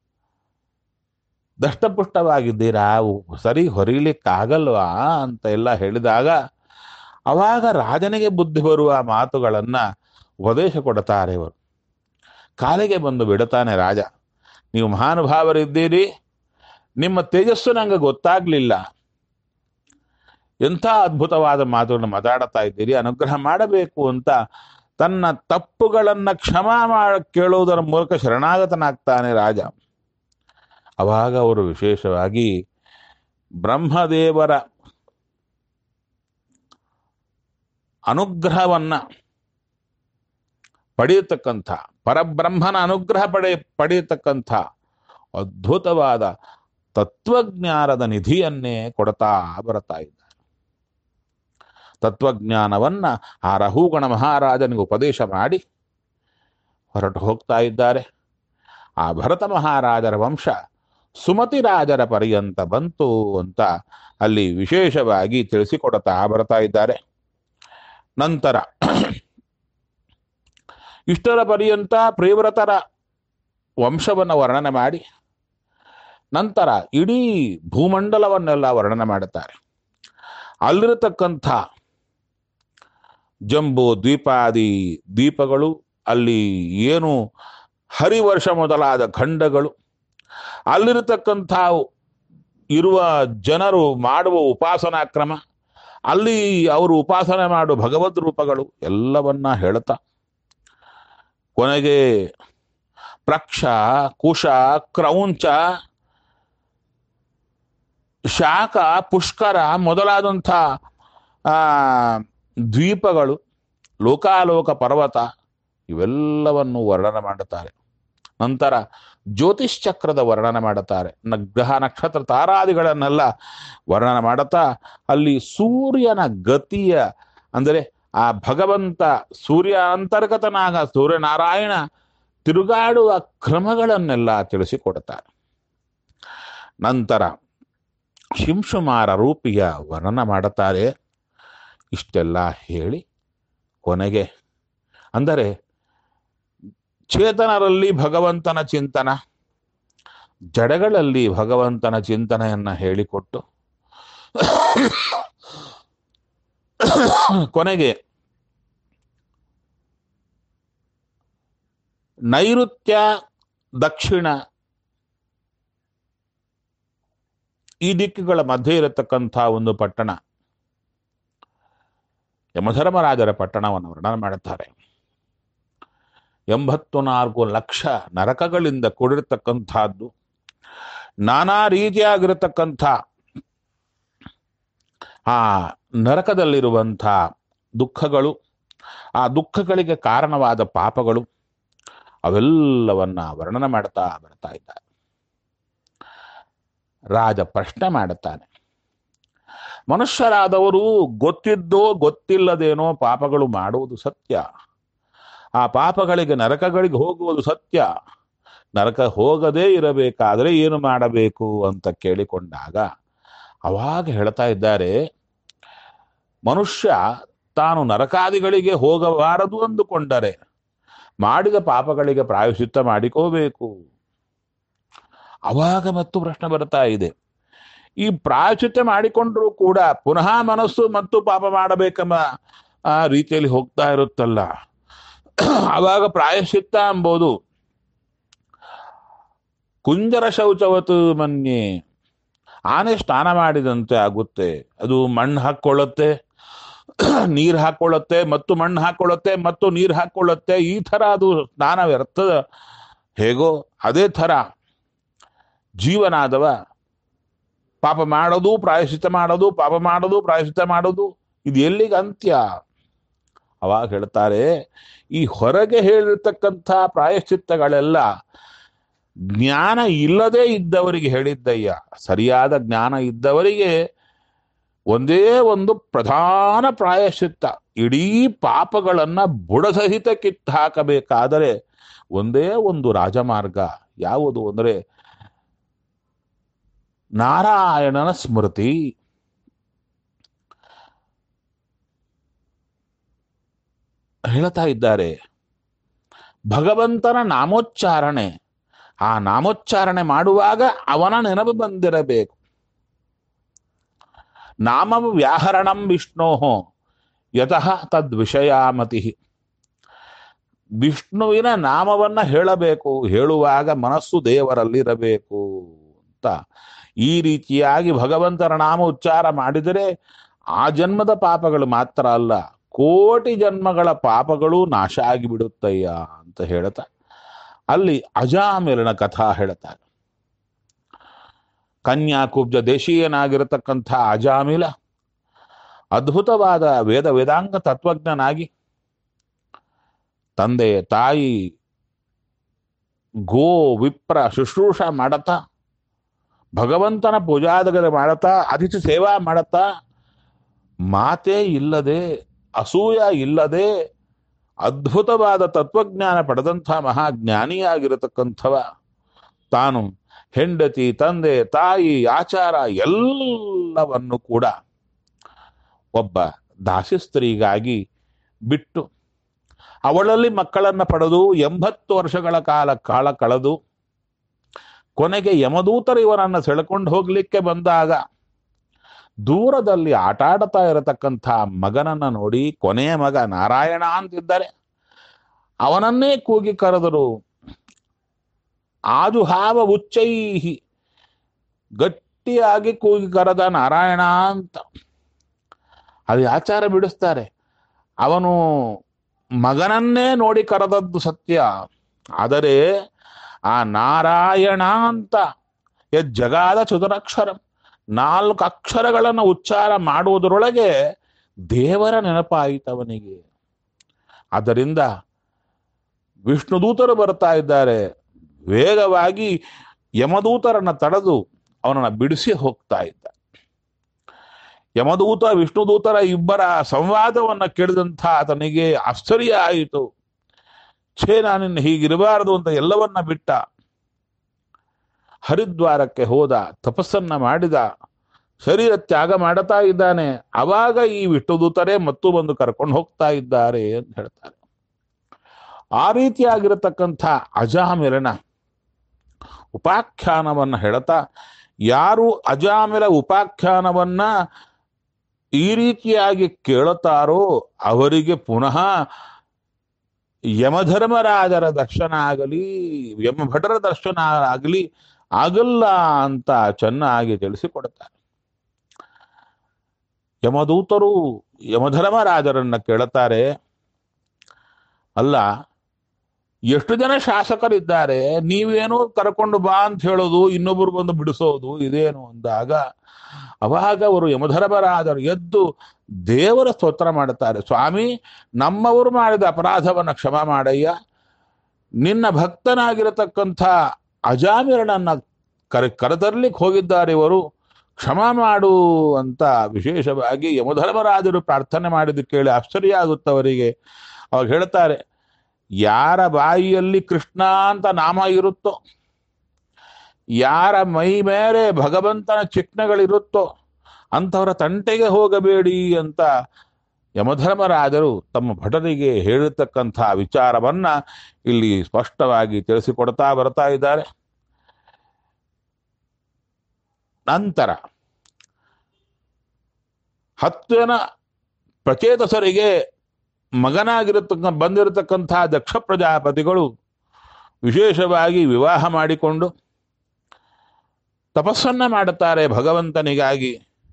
[SPEAKER 1] ದಷ್ಟಪುಷ್ಟವಾಗಿದ್ದೀರಾ, ಸರಿ ಹೊರಿಲಿಕ್ಕಾಗಲ್ವಾ ಅಂತ ಎಲ್ಲ ಹೇಳಿದಾಗ ಅವಾಗ ರಾಜನಿಗೆ ಬುದ್ಧಿ ಬರುವ ಮಾತುಗಳನ್ನ ಉಪದೇಶ ಕೊಡ್ತಾರೆ ಇವರು. ಕಾಲಿಗೆ ಬಂದು ಬಿಡುತ್ತಾನೆ ರಾಜ, ನೀವು ಮಹಾನುಭಾವರಿದ್ದೀರಿ, ನಿಮ್ಮ ತೇಜಸ್ಸು ನಂಗೆ ಗೊತ್ತಾಗ್ಲಿಲ್ಲ, ಎಂಥ ಅದ್ಭುತವಾದ ಮಾತುಗಳನ್ನು ಮಾತಾಡ್ತಾ ಇದ್ದೀರಿ, ಅನುಗ್ರಹ ಮಾಡಬೇಕು ಅಂತ ತನ್ನ ತಪ್ಪುಗಳನ್ನ ಕ್ಷಮಾ ಮಾಡ ಕೇಳುವುದರ ಮೂಲಕ ಶರಣಾಗತನಾಗ್ತಾನೆ ರಾಜ. ಅವಾಗ ಅವರು ವಿಶೇಷವಾಗಿ ಬ್ರಹ್ಮದೇವರ ಅನುಗ್ರಹವನ್ನ ಪಡೆಯತಕ್ಕಂಥ, ಪರಬ್ರಹ್ಮನ ಅನುಗ್ರಹ ಪಡೆ ಪಡೆಯತಕ್ಕಂಥ ಅದ್ಭುತವಾದ ತತ್ವಜ್ಞಾನದ ನಿಧಿಯನ್ನೇ ಕೊಡ್ತಾ ಬರ್ತಾ ಇದ್ದಾರೆ. ತತ್ವಜ್ಞಾನವನ್ನ ಆ ರಹುಗಣ ಮಹಾರಾಜನಿಗೆ ಉಪದೇಶ ಮಾಡಿ ಹೊರಟು ಹೋಗ್ತಾ ಇದ್ದಾರೆ. ಆ ಭರತ ಮಹಾರಾಜರ ವಂಶ ಸುಮತಿ ರಾಜರ ಪರ್ಯಂತ ಬಂತು ಅಂತ ಅಲ್ಲಿ ವಿಶೇಷವಾಗಿ ತಿಳಿಸಿಕೊಡುತ್ತಾ ಬರ್ತಾ ಇದ್ದಾರೆ. ನಂತರ ಇಷ್ಟರ ಪರ್ಯಂತ ಪ್ರಿಯವ್ರತರ ವಂಶವನ್ನು ವರ್ಣನೆ ಮಾಡಿ ನಂತರ ಇಡೀ ಭೂಮಂಡಲವನ್ನೆಲ್ಲ ವರ್ಣನೆ ಮಾಡುತ್ತಾರೆ. ಅಲ್ಲಿರತಕ್ಕಂಥ ಜಂಬೂ ದ್ವೀಪಾದಿ ದ್ವೀಪಗಳು, ಅಲ್ಲಿ ಏನು ಹರಿವರ್ಷ ಮೊದಲಾದ ಖಂಡಗಳು, ಅಲ್ಲಿರತಕ್ಕಂಥ ಇರುವ ಜನರು ಮಾಡುವ ಉಪಾಸನಾ ಕ್ರಮ, ಅಲ್ಲಿ ಅವರು ಉಪಾಸನೆ ಮಾಡುವ ಭಗವದ್ ರೂಪಗಳು ಎಲ್ಲವನ್ನ ಹೇಳ್ತಾ ಕೊನೆಗೆ ಪ್ರಕ್ಷ, ಕುಶ, ಕ್ರೌಂಚ, ಶಾಖ, ಪುಷ್ಕರ ಮೊದಲಾದಂಥ ಆ ದ್ವೀಪಗಳು, ಲೋಕಾಲೋಕ ಪರ್ವತ ಇವೆಲ್ಲವನ್ನು ವರ್ಣನೆ ಮಾಡುತ್ತಾರೆ. ನಂತರ ಜ್ಯೋತಿಷ್ಚಕ್ರದ ವರ್ಣನೆ ಮಾಡುತ್ತಾರೆ. ಗ್ರಹ ನಕ್ಷತ್ರ ತಾರಾದಿಗಳನ್ನೆಲ್ಲ ವರ್ಣನೆ ಮಾಡುತ್ತಾ ಅಲ್ಲಿ ಸೂರ್ಯನ ಗತಿಯ ಅಂದರೆ ಆ ಭಗವಂತ ಸೂರ್ಯ ಅಂತರ್ಗತನಾಗ ಸೂರ್ಯನಾರಾಯಣ ತಿರುಗಾಡುವ ಕ್ರಮಗಳನ್ನೆಲ್ಲ ತಿಳಿಸಿಕೊಡುತ್ತಾರೆ. ನಂತರ ಶಿಂಶುಮಾರ ರೂಪಿಯ ವರ್ಣನ ಮಾಡುತ್ತಾರೆ. ಇಷ್ಟೆಲ್ಲ ಹೇಳಿ ಕೊನೆಗೆ ಅಂದರೆ ಚೇತನರಲ್ಲಿ ಭಗವಂತನ ಚಿಂತನ, ಜಡಗಳಲ್ಲಿ ಭಗವಂತನ ಚಿಂತನೆಯನ್ನ ಹೇಳಿಕೊಟ್ಟು ಕೊನೆಗೆ ನೈಋತ್ಯ ದಕ್ಷಿಣ ಈ ದಿಕ್ಕುಗಳ ಮಧ್ಯೆ ಇರತಕ್ಕಂಥ ಒಂದು ಪಟ್ಟಣ ಯಮಧರ್ಮರಾಜರ ಪಟ್ಟಣವನ್ನು ವರ್ಣನೆ ಮಾಡುತ್ತಾರೆ. ಎಂಬತ್ತು ನಾಲ್ಕು ಲಕ್ಷ ನರಕಗಳಿಂದ ಕೂಡಿರತಕ್ಕಂಥದ್ದು, ನಾನಾ ರೀತಿಯಾಗಿರತಕ್ಕಂಥ ಆ ನರಕದಲ್ಲಿರುವಂಥ ದುಃಖಗಳು, ಆ ದುಃಖಗಳಿಗೆ ಕಾರಣವಾದ ಪಾಪಗಳು, ಅವೆಲ್ಲವನ್ನ ವರ್ಣನೆ ಮಾಡ್ತಾ ಬರ್ತಾ ಇದ್ದಾರೆ. ರಾಜ ಪ್ರಶ್ನೆ ಮಾಡುತ್ತಾನೆ, ಮನುಷ್ಯರಾದವರು ಗೊತ್ತಿದ್ದೋ ಗೊತ್ತಿಲ್ಲದೇನೋ ಪಾಪಗಳು ಮಾಡುವುದು ಸತ್ಯ, ಆ ಪಾಪಗಳಿಗೆ ನರಕಗಳಿಗೆ ಹೋಗುವುದು ಸತ್ಯ, ನರಕ ಹೋಗದೇ ಇರಬೇಕಾದರೆ ಏನು ಮಾಡಬೇಕು ಅಂತ ಕೇಳಿಕೊಂಡಾಗ ಅವಾಗ ಹೇಳ್ತಾ ಇದ್ದಾರೆ, ಮನುಷ್ಯ ತಾನು ನರಕಾದಿಗಳಿಗೆ ಹೋಗಬಾರದು ಅಂದುಕೊಂಡರೆ ಮಾಡಿದ ಪಾಪಗಳಿಗೆ ಪ್ರಾಯಶ್ಚಿತ್ತ ಮಾಡಿಕೋಬೇಕು. ಅವಾಗ ಮತ್ತು ಪ್ರಶ್ನೆ ಬರ್ತಾ ಇದೆ, ಈ ಪ್ರಾಯಶ್ಚಿತ್ತ ಮಾಡಿಕೊಂಡ್ರೂ ಕೂಡ ಪುನಃ ಮನಸ್ಸು ಮತ್ತು ಪಾಪ ಮಾಡಬೇಕೆಂಬ ಆ ರೀತಿಯಲ್ಲಿ ಹೋಗ್ತಾ ಇರುತ್ತಲ್ಲ, ಅವಾಗ ಪ್ರಾಯಶ್ಚಿತ್ತ ಎಂಬುದು ಕುಂಜರ ಶೌಚವತು ಮನ್ಯೆ, ಆನೆ ಸ್ನಾನ ಮಾಡಿದಂತೆ ಆಗುತ್ತೆ. ಅದು ಮಣ್ಣು ಹಾಕ್ಕೊಳ್ಳುತ್ತೆ, ನೀರು ಹಾಕ್ಕೊಳ್ಳುತ್ತೆ, ಮತ್ತು ಮಣ್ಣು ಹಾಕ್ಕೊಳ್ಳುತ್ತೆ, ಮತ್ತು ನೀರು ಹಾಕ್ಕೊಳ್ಳುತ್ತೆ. ಈ ಥರ ಅದು ಸ್ನಾನ ವ್ಯರ್ಥದ ಹೇಗೋ ಅದೇ ಥರ ಜೀವನಾದವ ಪಾಪ ಮಾಡೋದು ಪ್ರಾಯಶ್ಚಿತ್ತ ಮಾಡೋದು, ಪಾಪ ಮಾಡೋದು ಪ್ರಾಯಶ್ಚಿತ್ತ ಮಾಡೋದು, ಇದು ಎಲ್ಲಿಗೆ ಅಂತ್ಯ? ಅವಾಗ ಹೇಳ್ತಾರೆ, ಈ ಹೊರಗೆ ಹೇಳಿರ್ತಕ್ಕಂಥ ಪ್ರಾಯಶ್ಚಿತ್ತಗಳೆಲ್ಲ ಜ್ಞಾನ ಇಲ್ಲದೆ ಇದ್ದವರಿಗೆ ಹೇಳಿದ್ದಯ್ಯ. ಸರಿಯಾದ ಜ್ಞಾನ ಇದ್ದವರಿಗೆ ಒಂದೇ ಒಂದು ಪ್ರಧಾನ ಪ್ರಾಯಶ್ಚಿತ್ತ, ಇಡೀ ಪಾಪಗಳನ್ನ ಬುಡಸಹಿತ ಕಿತ್ತು ಹಾಕಬೇಕಾದರೆ ಒಂದೇ ಒಂದು ರಾಜಮಾರ್ಗ. ಯಾವುದು ಅಂದರೆ ನಾರಾಯಣನ ಸ್ಮೃತಿ. ಹೇಳ್ತಾ ಇದ್ದಾರೆ, ಭಗವಂತನ ನಾಮೋಚ್ಚಾರಣೆ, ಆ ನಾಮೋಚ್ಚಾರಣೆ ಮಾಡುವಾಗ ಅವನ ನೆನಪು ಬಂದಿರಬೇಕು. ನಾಮ ವ್ಯಾಹರಣಂ ವಿಷ್ಣೋಹೋ ಯತಃ ತದ್ವಿಷಯಾಮತಿ. ವಿಷ್ಣುವಿನ ನಾಮವನ್ನ ಹೇಳಬೇಕು, ಹೇಳುವಾಗ ಮನಸ್ಸು ದೇವರಲ್ಲಿರಬೇಕು ಅಂತ. ಈ ರೀತಿಯಾಗಿ ಭಗವಂತನ ನಾಮ ಉಚ್ಚಾರ ಮಾಡಿದರೆ ಆ ಜನ್ಮದ ಪಾಪಗಳು ಮಾತ್ರ ಅಲ್ಲ, ಕೋಟಿ ಜನ್ಮಗಳ ಪಾಪಗಳು ನಾಶ ಆಗಿಬಿಡುತ್ತಯ್ಯ ಅಂತ ಹೇಳ್ತಾ ಅಲ್ಲಿ ಅಜಾಮಿಲನ ಕಥಾ ಹೇಳ್ತಾರೆ. ಕನ್ಯಾಕುಬ್ಜ ದೇಶೀಯನಾಗಿರತಕ್ಕಂಥ ಅಜಾಮಿಲ ಅದ್ಭುತವಾದ ವೇದ ವೇದಾಂಗ ತತ್ವಜ್ಞನಾಗಿ ತಂದೆ ತಾಯಿ ಗೋ ವಿಪ್ರ ಶುಶ್ರೂಷ ಮಾಡತಾ, ಭಗವಂತನ ಪೂಜಾದಗರೆ ಮಾಡತಾ, ಅತಿಥಿ ಸೇವಾ ಮಾಡತಾ, ಮಾತೇ ಇಲ್ಲದೆ ಅಸೂಯ ಇಲ್ಲದೆ ಅದ್ಭುತವಾದ ತತ್ವಜ್ಞಾನ ಪಡೆದಂಥ ಮಹಾಜ್ಞಾನಿಯಾಗಿರತಕ್ಕಂಥವ ತಾನು ಹೆಂಡತಿ ತಂದೆ ತಾಯಿ ಆಚಾರ ಎಲ್ಲವನ್ನು ಕೂಡ ಒಬ್ಬ ದಾಸಿ ಸ್ತ್ರೀಗಾಗಿ ಬಿಟ್ಟು ಅವಳಲ್ಲಿ ಮಕ್ಕಳನ್ನ ಪಡೆದು ಎಂಬತ್ತು ವರ್ಷಗಳ ಕಾಲ ಕಾಲ ಕಳೆದು ಕೊನೆಗೆ ಯಮದೂತರು ಇವನನ್ನು ಸೆಳೆಕೊಂಡು ಹೋಗ್ಲಿಕ್ಕೆ ಬಂದಾಗ ದೂರದಲ್ಲಿ ಆಟ ಆಡ್ತಾ ಇರತಕ್ಕಂಥ ಮಗನನ್ನ ನೋಡಿ, ಕೊನೆಯ ಮಗ ನಾರಾಯಣ ಅಂತಿದ್ದಾರೆ, ಅವನನ್ನೇ ಕೂಗಿ ಕರೆದರು. ಆಜುಹಾವ ಉಚ್ಚೈಹಿ, ಗಟ್ಟಿಯಾಗಿ ಕೂಗಿ ಕರೆದ ನಾರಾಯಣ ಅಂತ. ಅದು ಆಚಾರ ಬಿಡಿಸ್ತಾರೆ. ಅವನು ಮಗನನ್ನೇ ನೋಡಿ ಕರೆದದ್ದು ಸತ್ಯ, ಆದರೆ ಆ ನಾರಾಯಣ ಅಂತ ಜಗಾದ ಚತುರಕ್ಷರ ನಾಲ್ಕು ಅಕ್ಷರಗಳನ್ನು ಉಚ್ಚಾರ ಮಾಡುವುದರೊಳಗೆ ದೇವರ ನೆನಪಾಯಿತವನಿಗೆ. ಆದ್ದರಿಂದ ವಿಷ್ಣುದೂತರು ಬರ್ತಾ ಇದ್ದಾರೆ, ವೇಗವಾಗಿ ಯಮದೂತರನ್ನ ತಡೆದು ಅವನನ್ನ ಬಿಡಿಸಿ ಹೋಗ್ತಾ ಇದ್ದ. ಯಮದೂತ ವಿಷ್ಣುದೂತರ ಇಬ್ಬರ ಸಂವಾದವನ್ನ ಕೇಳಿದಂಥ ಆತನಿಗೆ ಆಶ್ಚರ್ಯ ಆಯಿತು. ಛೇ, ನಾನಿನ್ನು ಹೀಗಿರಬಾರದು ಅಂತ ಎಲ್ಲವನ್ನ ಬಿಟ್ಟ. ಹರಿದ್ವಾರಕ್ಕೆ ಹೋದ, ತಪಸ್ಸನ್ನ ಮಾಡಿದ, ಶರೀರ ತ್ಯಾಗ ಮಾಡುತ್ತಾ ಇದ್ದಾನೆ. ಅವಾಗ ಈ ವಿಷ್ಣುದೂತರೇ ಮತ್ತು ಬಂದು ಕರ್ಕೊಂಡು ಹೋಗ್ತಾ ಇದ್ದಾರೆ ಅಂತ ಹೇಳ್ತಾರೆ. ಆ ರೀತಿಯಾಗಿರತಕ್ಕಂಥ ಅಜಾಮಿಲನ ಉಪಾಖ್ಯಾನವನ್ನ ಹೇಳ್ತಾ, ಯಾರು ಅಜಾಮಿಲ ಉಪಾಖ್ಯಾನವನ್ನ ಈ ರೀತಿಯಾಗಿ ಕೇಳುತ್ತಾರೋ ಅವರಿಗೆ ಪುನಃ ಯಮಧರ್ಮರಾಜರ ದರ್ಶನ ಆಗಲಿ, ಯಮಭಟರ ದರ್ಶನ ಆಗಲಿ ಆಗಲ್ಲ ಅಂತ ಚೆನ್ನಾಗಿ ತಿಳಿಸಿಕೊಡ್ತಾರೆ. ಯಮದೂತರು ಯಮಧರ್ಮರಾಜರನ್ನ ಕೇಳುತ್ತಾರೆ, ಅಲ್ಲ ಎಷ್ಟು ಜನ ಶಾಸಕರಿದ್ದಾರೆ, ನೀವೇನೋ ಕರ್ಕೊಂಡು ಬಾ ಅಂತ ಹೇಳೋದು, ಇನ್ನೊಬ್ರು ಬಂದು ಬಿಡಿಸೋದು, ಇದೇನು ಅಂದಾಗ ಅವಾಗ ಅವರು ಯಮಧರ್ಮರಾಜರು ಎದ್ದು ದೇವರ ಸ್ತೋತ್ರ ಮಾಡುತ್ತಾರೆ. ಸ್ವಾಮಿ, ನಮ್ಮವರು ಮಾಡಿದ ಅಪರಾಧವನ್ನು ಕ್ಷಮ ಮಾಡಯ್ಯ, ನಿನ್ನ ಭಕ್ತನಾಗಿರತಕ್ಕಂಥ ಅಜಾಮಿರನನ್ನ ಕರ ಕರೆತರ್ಲಿಕ್ಕೆ ಹೋಗಿದ್ದಾರೆ ಇವರು, ಕ್ಷಮ ಮಾಡು ಅಂತ ವಿಶೇಷವಾಗಿ ಯಮಧರ್ಮರಾಜರು ಪ್ರಾರ್ಥನೆ ಮಾಡಿದ್ದು ಕೇಳಿ ಆಶ್ಚರ್ಯ ಆಗುತ್ತವರಿಗೆ. ಅವಾಗ ಹೇಳ್ತಾರೆ, ಯಾರ ಬಾಯಿಯಲ್ಲಿ ಕೃಷ್ಣ ಅಂತ ನಾಮ ಇರುತ್ತೋ, ಯಾರ ಮೈ ಮೇಲೆ ಭಗವಂತನ ಚಿಹ್ನೆಗಳಿರುತ್ತೋ ಅಂಥವರ ತಂಟೆಗೆ ಹೋಗಬೇಡಿ ಅಂತ ಯಮಧರ್ಮರಾಜರು ತಮ್ಮ ಭಟರಿಗೆ ಹೇಳಿರ್ತಕ್ಕಂಥ ವಿಚಾರವನ್ನ ಇಲ್ಲಿ ಸ್ಪಷ್ಟವಾಗಿ ತಿಳಿಸಿಕೊಡ್ತಾ ಬರ್ತಾ ಇದ್ದಾರೆ. ನಂತರ ಹತ್ತು ಜನ ಪ್ರಚೇತಸರಿಗೆ ಮಗನಾಗಿರತಕ್ಕ ಬಂದಿರತಕ್ಕಂಥ ದಕ್ಷ ಪ್ರಜಾಪತಿಗಳು ವಿಶೇಷವಾಗಿ ವಿವಾಹ ಮಾಡಿಕೊಂಡು ತಪಸ್ಸನ್ನ ಮಾಡುತ್ತಾರೆ ಭಗವಂತನಿಗಾಗಿ.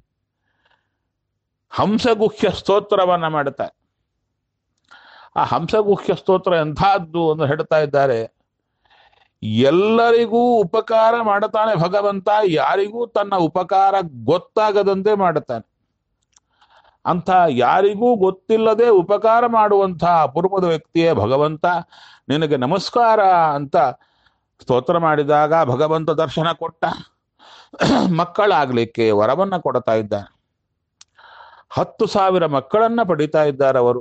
[SPEAKER 1] ಹಂಸಗುಹ್ಯ ಸ್ತೋತ್ರವನ್ನ ಮಾಡುತ್ತಾರೆ. ಆ ಹಂಸಗುಹ್ಯ ಸ್ತೋತ್ರ ಎಂಥದ್ದು ಅಂತ ಹೇಳ್ತಾ ಇದ್ದಾರೆ, ಎಲ್ಲರಿಗೂ ಉಪಕಾರ ಮಾಡುತ್ತಾನೆ ಭಗವಂತ, ಯಾರಿಗೂ ತನ್ನ ಉಪಕಾರ ಗೊತ್ತಾಗದಂತೆ ಮಾಡುತ್ತಾನೆ. ಅಂಥ ಯಾರಿಗೂ ಗೊತ್ತಿಲ್ಲದೆ ಉಪಕಾರ ಮಾಡುವಂಥ ಅಪರೂಪದ ವ್ಯಕ್ತಿಯೇ ಭಗವಂತ, ನಿನಗೆ ನಮಸ್ಕಾರ ಅಂತ ಸ್ತೋತ್ರ ಮಾಡಿದಾಗ ಭಗವಂತ ದರ್ಶನ ಕೊಟ್ಟ. ಮಕ್ಕಳಾಗ್ಲಿಕ್ಕೆ ವರವನ್ನ ಕೊಡ್ತಾ ಇದ್ದಾನೆ. ಹತ್ತು ಸಾವಿರ ಮಕ್ಕಳನ್ನ ಪಡಿತಾ ಇದ್ದಾರೆ ಅವರು.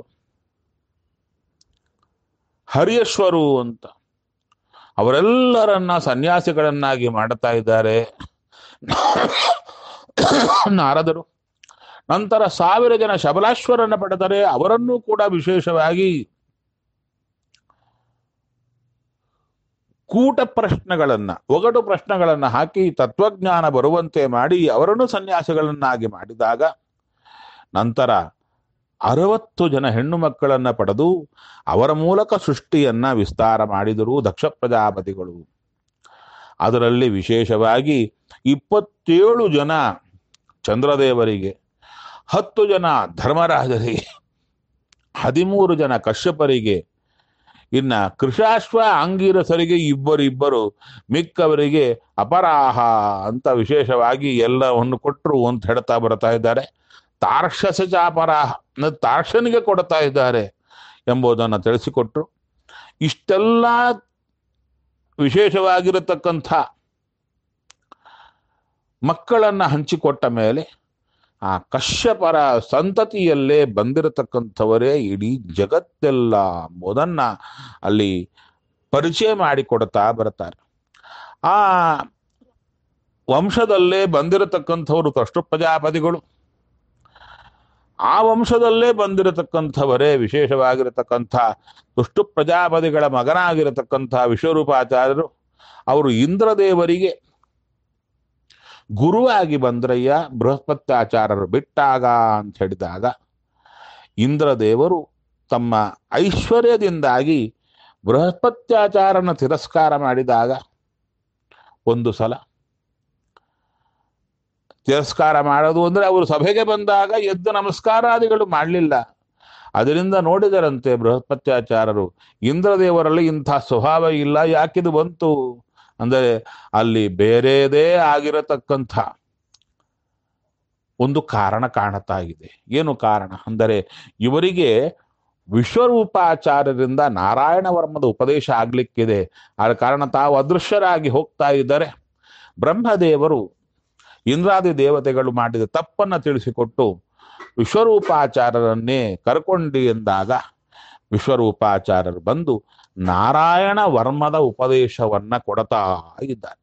[SPEAKER 1] ಹರಿಯಶ್ವರು ಅಂತ ಅವರೆಲ್ಲರನ್ನ ಸನ್ಯಾಸಿಗಳನ್ನಾಗಿ ಮಾಡುತ್ತಾ ಇದ್ದಾರೆ ನಾರದರು. ನಂತರ ಸಾವಿರ ಜನ ಶಬಲಾಶ್ವರನ್ನ ಪಡೆದರೆ ಅವರನ್ನೂ ಕೂಡ ವಿಶೇಷವಾಗಿ ಕೂಟ ಪ್ರಶ್ನೆಗಳನ್ನ ಒಗಟು ಪ್ರಶ್ನೆಗಳನ್ನ ಹಾಕಿ ತತ್ವಜ್ಞಾನ ಬರುವಂತೆ ಮಾಡಿ ಅವರನ್ನು ಸನ್ಯಾಸಿಗಳನ್ನಾಗಿ ಮಾಡಿದಾಗ, ನಂತರ ಅರವತ್ತು ಜನ ಹೆಣ್ಣು ಮಕ್ಕಳನ್ನ ಪಡೆದು ಅವರ ಮೂಲಕ ಸೃಷ್ಟಿಯನ್ನ ವಿಸ್ತಾರ ಮಾಡಿದರು ದಕ್ಷ ಪ್ರಜಾಪತಿಗಳು. ಅದರಲ್ಲಿ ವಿಶೇಷವಾಗಿ ಇಪ್ಪತ್ತೇಳು ಜನ ಚಂದ್ರದೇವರಿಗೆ, ಹತ್ತು ಜನ ಧರ್ಮರಾಜರಿಗೆ, ಹದಿಮೂರು ಜನ ಕಶ್ಯಪರಿಗೆ, ಇನ್ನ ಕೃಷಾಶ್ವ ಅಂಗೀರಸರಿಗೆ ಇಬ್ಬರಿಬ್ಬರು, ಮಿಕ್ಕವರಿಗೆ ಅಪರಾಹ ಅಂತ ವಿಶೇಷವಾಗಿ ಎಲ್ಲವನ್ನು ಕೊಟ್ಟರು ಅಂತ ಹೇಳ್ತಾ ಬರ್ತಾ ಇದ್ದಾರೆ. ತಾರ್ಕ್ಷಸ ಚಾಪರಾಹ, ತಾರ್ಕ್ಷನಿಗೆ ಕೊಡ್ತಾ ಇದ್ದಾರೆ ಎಂಬುದನ್ನು ತಿಳಿಸಿಕೊಟ್ರು. ಇಷ್ಟೆಲ್ಲ ವಿಶೇಷವಾಗಿರತಕ್ಕಂಥ ಮಕ್ಕಳನ್ನ ಹಂಚಿಕೊಟ್ಟ ಮೇಲೆ ಆ ಕಶ್ಯಪರ ಸಂತತಿಯಲ್ಲೇ ಬಂದಿರತಕ್ಕಂಥವರೇ ಇಡೀ ಜಗತ್ತೆಲ್ಲ ಎಂಬುದನ್ನ ಅಲ್ಲಿ ಪರಿಚಯ ಮಾಡಿಕೊಡ್ತಾ ಬರ್ತಾರೆ. ಆ ವಂಶದಲ್ಲೇ ಬಂದಿರತಕ್ಕಂಥವರು ತ್ವಷ್ಟು ಪ್ರಜಾಪತಿಗಳು. ಆ ವಂಶದಲ್ಲೇ ಬಂದಿರತಕ್ಕಂಥವರೇ ವಿಶೇಷವಾಗಿರತಕ್ಕಂಥ ದುಷ್ಟು ಪ್ರಜಾಪತಿಗಳ ಮಗನಾಗಿರತಕ್ಕಂಥ ವಿಶ್ವರೂಪಾಚಾರ್ಯರು. ಅವರು ಇಂದ್ರದೇವರಿಗೆ ಗುರುವಾಗಿ ಬಂದ್ರಯ್ಯ, ಬೃಹಸ್ಪತ್ಯಾಚಾರ್ಯರು ಬಿಟ್ಟಾಗ ಅಂತ ಹೇಳಿದಾಗ ಇಂದ್ರದೇವರು ತಮ್ಮ ಐಶ್ವರ್ಯದಿಂದಾಗಿ ಬೃಹಸ್ಪತ್ಯಾಚಾರನ ತಿರಸ್ಕಾರ ಮಾಡಿದಾಗ, ಒಂದು ಸಲ ತಿರಸ್ಕಾರ ಮಾಡೋದು ಅಂದ್ರೆ ಅವರು ಸಭೆಗೆ ಬಂದಾಗ ಎದ್ದು ನಮಸ್ಕಾರಾದಿಗಳು ಮಾಡಲಿಲ್ಲ. ಅದರಿಂದ ನೋಡಿದರಂತೆ ಬೃಹಸ್ಪತ್ಯಾಚಾರರು, ಇಂದ್ರದೇವರಲ್ಲಿ ಇಂಥ ಸ್ವಭಾವ ಇಲ್ಲ, ಯಾಕಿದು ಬಂತು ಅಂದರೆ ಅಲ್ಲಿ ಬೇರೆದೇ ಆಗಿರತಕ್ಕಂಥ ಒಂದು ಕಾರಣ ಕಾಣುತ್ತಾ ಇದೆ. ಏನು ಕಾರಣ ಅಂದರೆ, ಇವರಿಗೆ ವಿಶ್ವರೂಪಾಚಾರ್ಯರಿಂದ ನಾರಾಯಣ ವರ್ಮದ ಉಪದೇಶ ಆಗ್ಲಿಕ್ಕಿದೆ. ಆದ ಕಾರಣ ತಾವು ಅದೃಶ್ಯರಾಗಿ ಹೋಗ್ತಾ ಇದ್ದಾರೆ. ಬ್ರಹ್ಮದೇವರು ಇಂದ್ರಾದಿ ದೇವತೆಗಳು ಮಾಡಿದ ತಪ್ಪನ್ನ ತಿಳಿಸಿಕೊಟ್ಟು ವಿಶ್ವರೂಪಾಚಾರ್ಯರನ್ನೇ ಕರ್ಕೊಂಡಿ ಎಂದಾಗ ವಿಶ್ವರೂಪಾಚಾರ್ಯರು ಬಂದು ನಾರಾಯಣ ವರ್ಮದ ಉಪದೇಶವನ್ನ ಕೊಡ್ತಾ ಇದ್ದಾರೆ.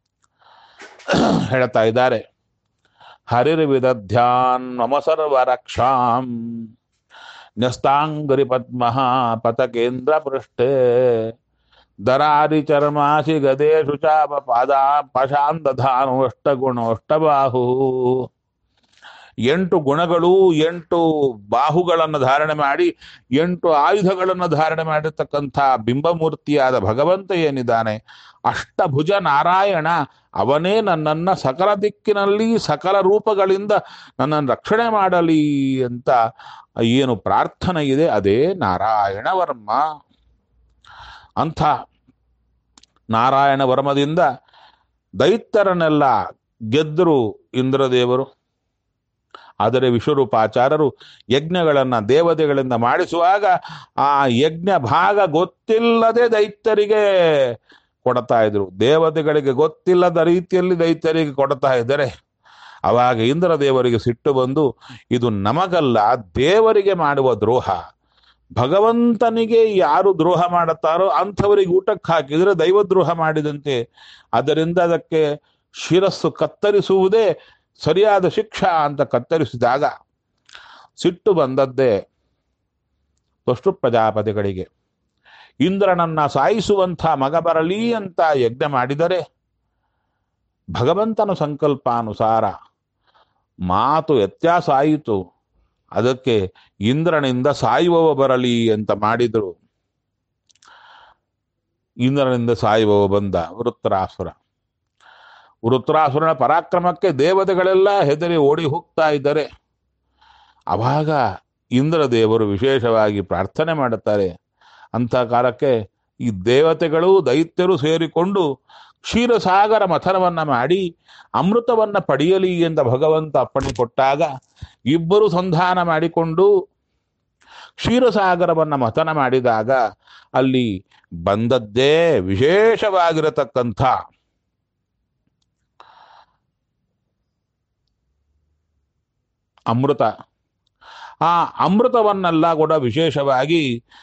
[SPEAKER 1] ಹೇಳ್ತಾ ಇದ್ದಾರೆ, ಹರಿರ್ವಿದಧ್ಯಾನ್ ಮಮ ಸರ್ವರಕ್ಷಾಂ ನ್ಯಸ್ತಾಂಗರಿ ಪದ್ಮ ಪತಕೇಂದ್ರ ಪೃಷ್ಠೆ ದರಾರಿ ಚರ್ಮಾಸಿ ಗದೇಶು ಚಾಪ ಪಾದ ಪಶಾಂದಧಾನು ಅಷ್ಟಗುಣೋಷ್ಟಬಾಹು. ಎಂಟು ಗುಣಗಳು, ಎಂಟು ಬಾಹುಗಳನ್ನು ಧಾರಣೆ ಮಾಡಿ ಎಂಟು ಆಯುಧಗಳನ್ನು ಧಾರಣೆ ಮಾಡಿರ್ತಕ್ಕಂಥ ಬಿಂಬಮೂರ್ತಿಯಾದ ಭಗವಂತ ಏನಿದ್ದಾನೆ, ಅಷ್ಟಭುಜ ನಾರಾಯಣ ಅವನೇ ನನ್ನನ್ನ ಸಕಲ ದಿಕ್ಕಿನಲ್ಲಿ ಸಕಲ ರೂಪಗಳಿಂದ ನನ್ನನ್ನು ರಕ್ಷಣೆ ಮಾಡಲಿ ಅಂತ ಏನು ಪ್ರಾರ್ಥನೆ ಇದೆ, ಅದೇ ನಾರಾಯಣ ವರ್ಮ. ಅಂಥ ನಾರಾಯಣ ವರ್ಮದಿಂದ ದೈತ್ಯರನ್ನೆಲ್ಲ ಗೆದ್ದರು ಇಂದ್ರದೇವರು. ಆದರೆ ವಿಶ್ವರೂಪಾಚಾರ್ಯರು ಯಜ್ಞಗಳನ್ನು ದೇವತೆಗಳಿಂದ ಮಾಡಿಸುವಾಗ ಆ ಯಜ್ಞ ಭಾಗ ಗೊತ್ತಿಲ್ಲದೆ ದೈತ್ಯರಿಗೆ ಕೊಡ್ತಾ ಇದ್ರು. ದೇವತೆಗಳಿಗೆ ಗೊತ್ತಿಲ್ಲದ ರೀತಿಯಲ್ಲಿ ದೈತ್ಯರಿಗೆ ಕೊಡ್ತಾ ಇದ್ದರೆ ಅವಾಗ ಇಂದ್ರದೇವರಿಗೆ ಸಿಟ್ಟು ಬಂದು, ಇದು ನಮಗಲ್ಲ ದೇವರಿಗೆ ಮಾಡುವ ದ್ರೋಹ, ಭಗವಂತನಿಗೆ ಯಾರು ದ್ರೋಹ ಮಾಡುತ್ತಾರೋ ಅಂಥವರಿಗೆ ಊಟಕ್ಕೆ ಹಾಕಿದರೆ ದೈವದ್ರೋಹ ಮಾಡಿದಂತೆ, ಅದರಿಂದ ಅದಕ್ಕೆ ಶಿರಸ್ಸು ಕತ್ತರಿಸುವುದೇ ಸರಿಯಾದ ಶಿಕ್ಷಾ ಅಂತ ಕತ್ತರಿಸಿದಾಗ ಸಿಟ್ಟು ಬಂದದ್ದೇ ತ್ವಷ್ಟು ಪ್ರಜಾಪತಿಗಳಿಗೆ. ಇಂದ್ರನನ್ನ ಸಾಯಿಸುವಂಥ ಮಗ ಬರಲಿ ಅಂತ ಯಜ್ಞ ಮಾಡಿದರೆ ಭಗವಂತನ ಸಂಕಲ್ಪಾನುಸಾರ ಮಾತು ವ್ಯತ್ಯಾಸ ಆಯಿತು. ಅದಕ್ಕೆ ಇಂದ್ರನಿಂದ ಸಾಯುವವ ಬರಲಿ ಅಂತ ಮಾಡಿದರು. ಇಂದ್ರನಿಂದ ಸಾಯುವವ ಬಂದ ವೃತ್ರಾಸುರ. ವೃತ್ರಾಸುರನ ಪರಾಕ್ರಮಕ್ಕೆ ದೇವತೆಗಳೆಲ್ಲ ಹೆದರಿ ಓಡಿ ಹೋಗ್ತಾ ಇದ್ದಾರೆ. ಅವಾಗ ಇಂದ್ರದೇವರು ವಿಶೇಷವಾಗಿ ಪ್ರಾರ್ಥನೆ ಮಾಡುತ್ತಾರೆ. ಅಂಥ ಕಾಲಕ್ಕೆ ಈ ದೇವತೆಗಳು ದೈತ್ಯರು ಸೇರಿಕೊಂಡು ಕ್ಷೀರಸಾಗರ ಮಥನವನ್ನ ಮಾಡಿ ಅಮೃತವನ್ನ ಪಡೆಯಲಿ ಎಂದ ಭಗವಂತ ಅಪ್ಪಣೆ ಕೊಟ್ಟಾಗ ಇಬ್ಬರು ಸಂಧಾನ ಮಾಡಿಕೊಂಡು ಕ್ಷೀರಸಾಗರವನ್ನ ಮಥನ ಮಾಡಿದಾಗ ಅಲ್ಲಿ ಬಂದದ್ದೇ ವಿಶೇಷವಾಗಿರತಕ್ಕಂಥ ಅಮೃತ. ಆ ಅಮೃತವನ್ನೆಲ್ಲ ಕೂಡ ವಿಶೇಷವಾಗಿ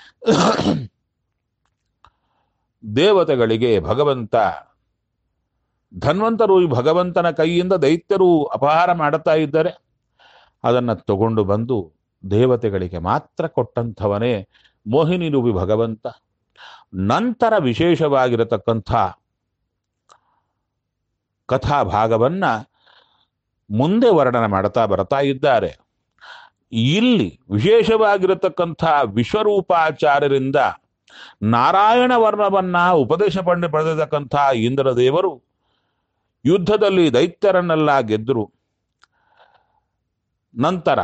[SPEAKER 1] ದೇವತೆಗಳಿಗೆ ಭಗವಂತ ಧನ್ವಂತರು ಈ ಭಗವಂತನ ಕೈಯಿಂದ ದೈತ್ಯರು ಅಪಹಾರ ಮಾಡುತ್ತಾ ಇದ್ದರೆ ಅದನ್ನು ತಗೊಂಡು ಬಂದು ದೇವತೆಗಳಿಗೆ ಮಾತ್ರ ಕೊಟ್ಟಂಥವನೇ ಮೋಹಿನಿ ರೂಪಿ ಭಗವಂತ. ನಂತರ ವಿಶೇಷವಾಗಿರತಕ್ಕಂಥ ಕಥಾಭಾಗವನ್ನ ಮುಂದೆ ವರ್ಣನೆ ಮಾಡ್ತಾ ಬರ್ತಾ ಇದ್ದಾರೆ. ಇಲ್ಲಿ ವಿಶೇಷವಾಗಿರತಕ್ಕಂಥ ವಿಶ್ವರೂಪಾಚಾರ್ಯರಿಂದ ನಾರಾಯಣ ವರ್ಣವನ್ನ ಉಪದೇಶ ಪಂಡ ಪಡೆದಿರತಕ್ಕಂಥ ಇಂದ್ರದೇವರು ಯುದ್ಧದಲ್ಲಿ ದೈತ್ಯರನ್ನೆಲ್ಲ ಗೆದ್ದರು. ನಂತರ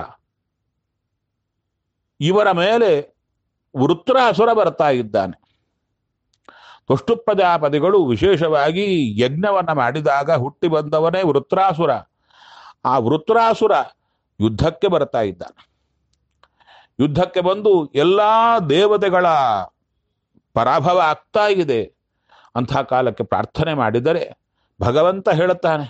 [SPEAKER 1] ಇವರ ಮೇಲೆ ವೃತ್ರಾಸುರ ಬರ್ತಾ ಇದ್ದಾನೆ. ತ್ವಷ್ಟು ಪ್ರಜಾಪತಿಗಳು ವಿಶೇಷವಾಗಿ ಯಜ್ಞವನ್ನ ಮಾಡಿದಾಗ ಹುಟ್ಟಿ ಬಂದವನೇ ವೃತ್ರಾಸುರ. ಆ ವೃತ್ರಾಸುರ ಯುದ್ಧಕ್ಕೆ ಬರ್ತಾ ಇದ್ದಾನೆ. ಯುದ್ಧಕ್ಕೆ ಬಂದು ಎಲ್ಲಾ ದೇವತೆಗಳ ಪರಾಭವ ಆಗ್ತಾ ಇದೆ. ಅಂಥ ಕಾಲಕ್ಕೆ ಪ್ರಾರ್ಥನೆ ಮಾಡಿದರೆ ಭಗವಂತ ಹೇಳುತ್ತಾನೆ,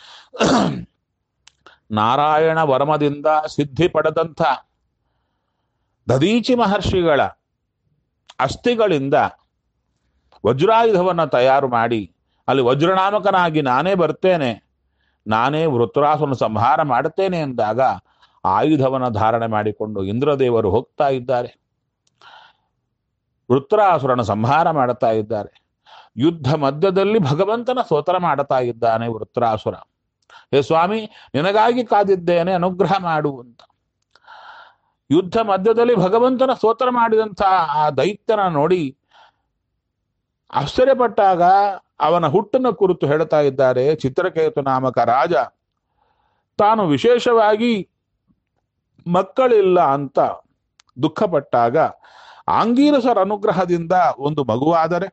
[SPEAKER 1] ನಾರಾಯಣ ವರ್ಮದಿಂದ ಸಿದ್ಧಿ ಪಡೆದಂಥ ದದೀಚಿ ಮಹರ್ಷಿಗಳ ಅಸ್ಥಿಗಳಿಂದ ವಜ್ರಾಯುಧವನ್ನು ತಯಾರು ಮಾಡಿ ಅಲ್ಲಿ ವಜ್ರನಾಮಕನಾಗಿ ನಾನೇ ಬರ್ತೇನೆ, ನಾನೇ ವೃತ್ರಾಸುರನ ಸಂಹಾರ ಮಾಡುತ್ತೇನೆ ಎಂದಾಗ ಆಯುಧವನ್ನು ಧಾರಣೆ ಮಾಡಿಕೊಂಡು ಇಂದ್ರದೇವರು ಹೋಗ್ತಾ ಇದ್ದಾರೆ. ವೃತ್ರಾಸುರನ ಸಂಹಾರ ಮಾಡುತ್ತಾ ಇದ್ದಾರೆ. ಯುದ್ಧ ಮಧ್ಯದಲ್ಲಿ ಭಗವಂತನ ಸ್ತೋತ್ರ ಮಾಡುತ್ತಾ ಇದ್ದಾನೆ ವೃತ್ರಾಸುರ. ಹೇ ಸ್ವಾಮಿ, ನಿನಗಾಗಿ ಕಾದಿದ್ದೇನೆ, ಅನುಗ್ರಹ ಮಾಡು ಅಂತ. ಯುದ್ಧ ಮಧ್ಯದಲ್ಲಿ ಭಗವಂತನ ಸ್ತೋತ್ರ ಮಾಡಿದಂಥ ಆ ದೈತ್ಯನ ನೋಡಿ ಆಶ್ಚರ್ಯಪಟ್ಟಾಗ ಅವನ ಹುಟ್ಟನ್ನು ಕುರಿತು ಹೇಳ್ತಾ ಇದ್ದಾರೆ ಚಿತ್ರಕೇತು ನಾಮಕ ರಾಜ. ತಾನು ವಿಶೇಷವಾಗಿ ಮಕ್ಕಳಿಲ್ಲ ಅಂತ ದುಃಖಪಟ್ಟಾಗ ಆಂಗೀರಸರ ಅನುಗ್ರಹದಿಂದ ಒಂದು ಮಗುವಾದರೆ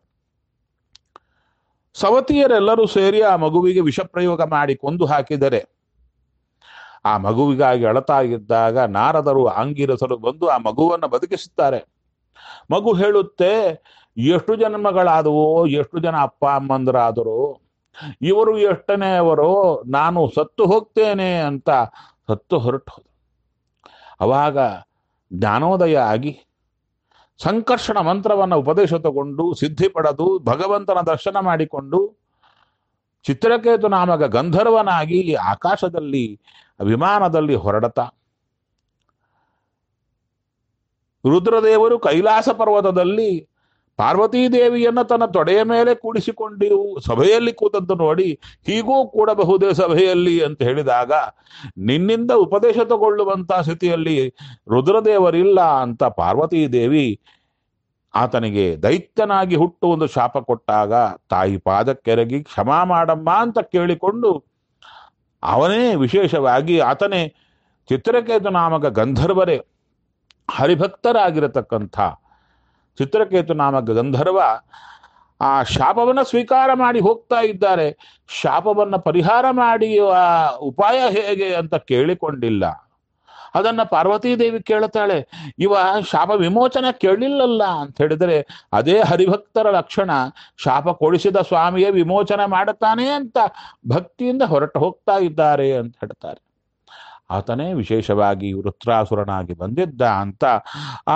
[SPEAKER 1] ಸವತಿಯರೆಲ್ಲರೂ ಸೇರಿ ಆ ಮಗುವಿಗೆ ವಿಷಪ್ರಯೋಗ ಮಾಡಿ ಕೊಂದು ಹಾಕಿದರೆ ಆ ಮಗುವಿಗಾಗಿ ಅಳತಾ ಇದ್ದಾಗ ನಾರದರು ಆಂಗೀರಸರು ಬಂದು ಆ ಮಗುವನ್ನು ಬದುಕಿಸುತ್ತಾರೆ. ಮಗು ಹೇಳುತ್ತೆ, ಎಷ್ಟು ಜನ್ಮಗಳಾದವೋ, ಎಷ್ಟು ಜನ ಅಪ್ಪ ಅಮ್ಮಂದರಾದರು, ಇವರು ಎಷ್ಟನೆಯವರು, ನಾನು ಸತ್ತು ಹೋಗ್ತೇನೆ ಅಂತ ಸತ್ತು ಹೊರಟು. ಅವಾಗ ಜ್ಞಾನೋದಯ ಆಗಿ ಸಂಕರ್ಷಣ ಮಂತ್ರವನ್ನು ಉಪದೇಶ ತಗೊಂಡು ಸಿದ್ಧಿ ಪಡೆದು ಭಗವಂತನ ದರ್ಶನ ಮಾಡಿಕೊಂಡು ಚಿತ್ರಕೇತು ನಾಮಕ ಗಂಧರ್ವನಾಗಿ ಆಕಾಶದಲ್ಲಿ ವಿಮಾನದಲ್ಲಿ ಹೊರಡತ ರುದ್ರದೇವರು ಕೈಲಾಸ ಪರ್ವತದಲ್ಲಿ ಪಾರ್ವತೀ ದೇವಿಯನ್ನ ತನ್ನ ತೊಡೆಯ ಮೇಲೆ ಕೂಡಿಸಿಕೊಂಡು ಸಭೆಯಲ್ಲಿ ಕೂತದ್ದು ನೋಡಿ ಹೀಗೂ ಕೂಡಬಹುದೇ ಸಭೆಯಲ್ಲಿ ಅಂತ ಹೇಳಿದಾಗ ನಿನ್ನಿಂದ ಉಪದೇಶ ತಗೊಳ್ಳುವಂತ ಸ್ಥಿತಿಯಲ್ಲಿ ರುದ್ರದೇವರಿಲ್ಲ ಅಂತ ಪಾರ್ವತೀ ದೇವಿ ಆತನಿಗೆ ದೈತ್ಯನಾಗಿ ಹುಟ್ಟು ಒಂದು ಶಾಪ ಕೊಟ್ಟಾಗ ತಾಯಿ ಪಾದಕ್ಕೆರಗಿ ಕ್ಷಮಾ ಮಾಡಮ್ಮ ಅಂತ ಕೇಳಿಕೊಂಡು ಅವನೇ ವಿಶೇಷವಾಗಿ ಆತನೇ ಚಿತ್ರಕೇತು ನಾಮಕ ಗಂಧರ್ವರೇ ಹರಿಭಕ್ತರಾಗಿರತಕ್ಕಂಥ ಚಿತ್ರಕೇತು ನಾಮಕ ಗಂಧರ್ವ ಆ ಶಾಪವನ್ನು ಸ್ವೀಕಾರ ಮಾಡಿ ಹೋಗ್ತಾ ಇದ್ದಾರೆ. ಶಾಪವನ್ನು ಪರಿಹಾರ ಮಾಡಿ ಆ ಉಪಾಯ ಹೇಗೆ ಅಂತ ಕೇಳಿಕೊಂಡಿಲ್ಲ. ಅದನ್ನ ಪಾರ್ವತೀ ದೇವಿ ಕೇಳ್ತಾಳೆ, ಇವ ಶಾಪ ವಿಮೋಚನೆ ಕೇಳಿಲ್ಲಲ್ಲ ಅಂತ ಹೇಳಿದರೆ ಅದೇ ಹರಿಭಕ್ತರ ಲಕ್ಷಣ. ಶಾಪ ಕೊಡಿಸಿದ ಸ್ವಾಮಿಯೇ ವಿಮೋಚನೆ ಮಾಡುತ್ತಾನೆ ಅಂತ ಭಕ್ತಿಯಿಂದ ಹೊರಟು ಹೋಗ್ತಾ ಇದ್ದಾರೆ ಅಂತ ಹೇಳ್ತಾರೆ. ಆತನೇ ವಿಶೇಷವಾಗಿ ವೃತ್ರಾಸುರನಾಗಿ ಬಂದಿದ್ದ ಅಂತ ಆ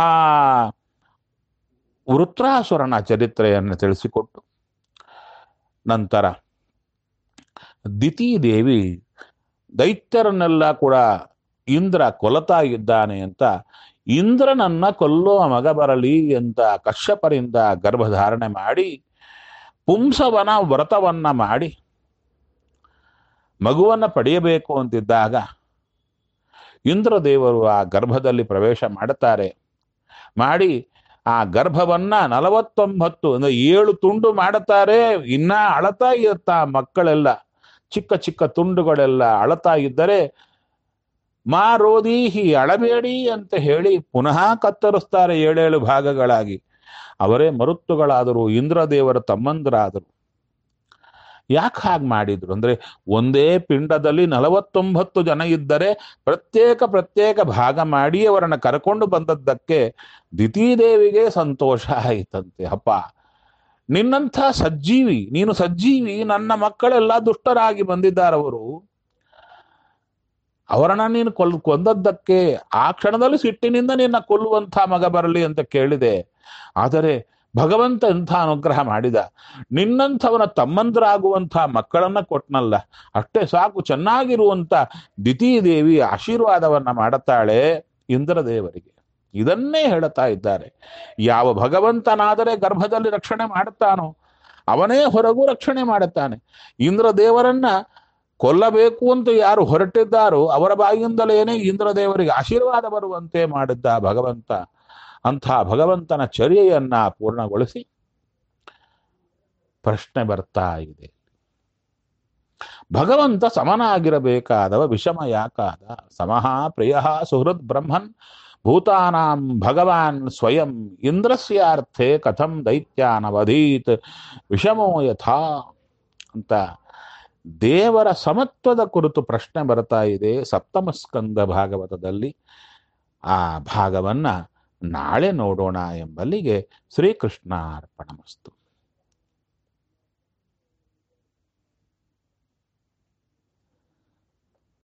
[SPEAKER 1] ವೃತ್ರಾಸುರನ ಚರಿತ್ರೆಯನ್ನು ತಿಳಿಸಿಕೊಟ್ಟು ನಂತರ ದಿತಿದೇವಿ ದೈತ್ಯರನ್ನೆಲ್ಲ ಕೂಡ ಇಂದ್ರ ಕೊಲ್ಲತಾ ಇದ್ದಾನೆ ಅಂತ ಇಂದ್ರನನ್ನ ಕೊಲ್ಲುವ ಮಗ ಬರಲಿ ಅಂತ ಕಶ್ಯಪರಿಂದ ಗರ್ಭಧಾರಣೆ ಮಾಡಿ ಪುಂಸವನ ವ್ರತವನ್ನ ಮಾಡಿ ಮಗುವನ್ನ ಪಡೆಯಬೇಕು ಅಂತಿದ್ದಾಗ ಇಂದ್ರದೇವರು ಆ ಗರ್ಭದಲ್ಲಿ ಪ್ರವೇಶ ಮಾಡುತ್ತಾರೆ. ಮಾಡಿ ಆ ಗರ್ಭವನ್ನ ನಲವತ್ತೊಂಬತ್ತು ಅಂದ್ರೆ ಏಳು ತುಂಡು ಮಾಡುತ್ತಾರೆ. ಇನ್ನ ಅಳತಾ ಇರುತ್ತಾ ಮಕ್ಕಳೆಲ್ಲ, ಚಿಕ್ಕ ಚಿಕ್ಕ ತುಂಡುಗಳೆಲ್ಲ ಅಳತಾ ಇದ್ದರೆ ಮಾ ರೋದೀಹಿ ಅಳಬೇಡಿ ಅಂತ ಹೇಳಿ ಪುನಃ ಕತ್ತರಿಸ್ತಾರೆ ಏಳೇಳು ಭಾಗಗಳಾಗಿ. ಅವರೇ ಮರುತ್ತುಗಳಾದರು, ಇಂದ್ರದೇವರ ತಮ್ಮಂದರಾದರು. ಯಾಕೆ ಹಾಗೆ ಮಾಡಿದ್ರು ಅಂದ್ರೆ ಒಂದೇ ಪಿಂಡದಲ್ಲಿ ನಲವತ್ತೊಂಬತ್ತು ಜನ ಇದ್ದರೆ ಪ್ರತ್ಯೇಕ ಪ್ರತ್ಯೇಕ ಭಾಗ ಮಾಡಿ ಅವರನ್ನು ಕರ್ಕೊಂಡು ಬಂದದ್ದಕ್ಕೆ ದಿತಿದೇವಿಗೆ ಸಂತೋಷ ಆಯಿತಂತೆ. ಅಪ್ಪ, ನಿನ್ನಂಥ ಸಜ್ಜೀವಿ, ನೀನು ಸಜ್ಜೀವಿ, ನನ್ನ ಮಕ್ಕಳೆಲ್ಲ ದುಷ್ಟರಾಗಿ ಬಂದಿದ್ದಾರವರು, ಅವರನ್ನ ನೀನು ಕೊಲ್ ಕೊಂದದ್ದಕ್ಕೆ ಆ ಕ್ಷಣದಲ್ಲಿ ಸಿಟ್ಟಿನಿಂದ ನಿನ್ನ ಕೊಲ್ಲುವಂಥ ಮಗ ಬರಲಿ ಅಂತ ಕೇಳಿದೆ. ಆದರೆ ಭಗವಂತ ಎಂಥ ಅನುಗ್ರಹ ಮಾಡಿದ, ನಿನ್ನಂಥವನ ತಮ್ಮಂದರಾಗುವಂಥ ಮಕ್ಕಳನ್ನ ಕೊಟ್ನಲ್ಲ, ಅಷ್ಟೇ ಸಾಕು, ಚೆನ್ನಾಗಿರುವಂಥ ದಿತಿದೇವಿ ಆಶೀರ್ವಾದವನ್ನ ಮಾಡುತ್ತಾಳೆ ಇಂದ್ರದೇವರಿಗೆ. ಇದನ್ನೇ ಹೇಳುತ್ತಾ ಇದ್ದಾರೆ. ಯಾವ ಭಗವಂತನಾದರೆ ಗರ್ಭದಲ್ಲಿ ರಕ್ಷಣೆ ಮಾಡುತ್ತಾನೋ ಅವನೇ ಹೊರಗೂ ರಕ್ಷಣೆ ಮಾಡುತ್ತಾನೆ. ಇಂದ್ರದೇವರನ್ನ ಕೊಲ್ಲಬೇಕು ಅಂತ ಯಾರು ಹೊರಟಿದ್ದಾರೋ ಅವರ ಬಾಯಿಂದಲೇನೆ ಇಂದ್ರದೇವರಿಗೆ ಆಶೀರ್ವಾದ ಬರುವಂತೆ ಮಾಡಿದ್ದ ಭಗವಂತ. ಅಂಥ ಭಗವಂತನ ಚರ್ಯೆಯನ್ನ ಪೂರ್ಣಗೊಳಿಸಿ ಪ್ರಶ್ನೆ ಬರ್ತಾ ಇದೆ, ಭಗವಂತ ಸಮನಾಗಿರಬೇಕಾದವ ವಿಷಮ ಯಾಕಾದ? ಸಮಃ ಪ್ರಿಯ ಸುಹೃದ್ ಬ್ರಹ್ಮನ್ ಭೂತಾನಾಂ ಭಗವಾನ್ ಸ್ವಯಂ ಇಂದ್ರಸ್ಯಾರ್ಥೆ ಕಥಂ ದೈತ್ಯಾನವಧೀತ್ ವಿಷಮೋ ಯಥಾ ಅಂತ ದೇವರ ಸಮತ್ವದ ಕುರಿತು ಪ್ರಶ್ನೆ ಬರ್ತಾ ಇದೆ ಸಪ್ತಮ ಸ್ಕಂದ ಭಾಗವತದಲ್ಲಿ. ಆ ಭಾಗವನ್ನ ನಾಳೆ ನೋಡೋಣ ಎಂಬಲ್ಲಿಗೆ ಶ್ರೀಕೃಷ್ಣ ಅರ್ಪಣಮಸ್ತು.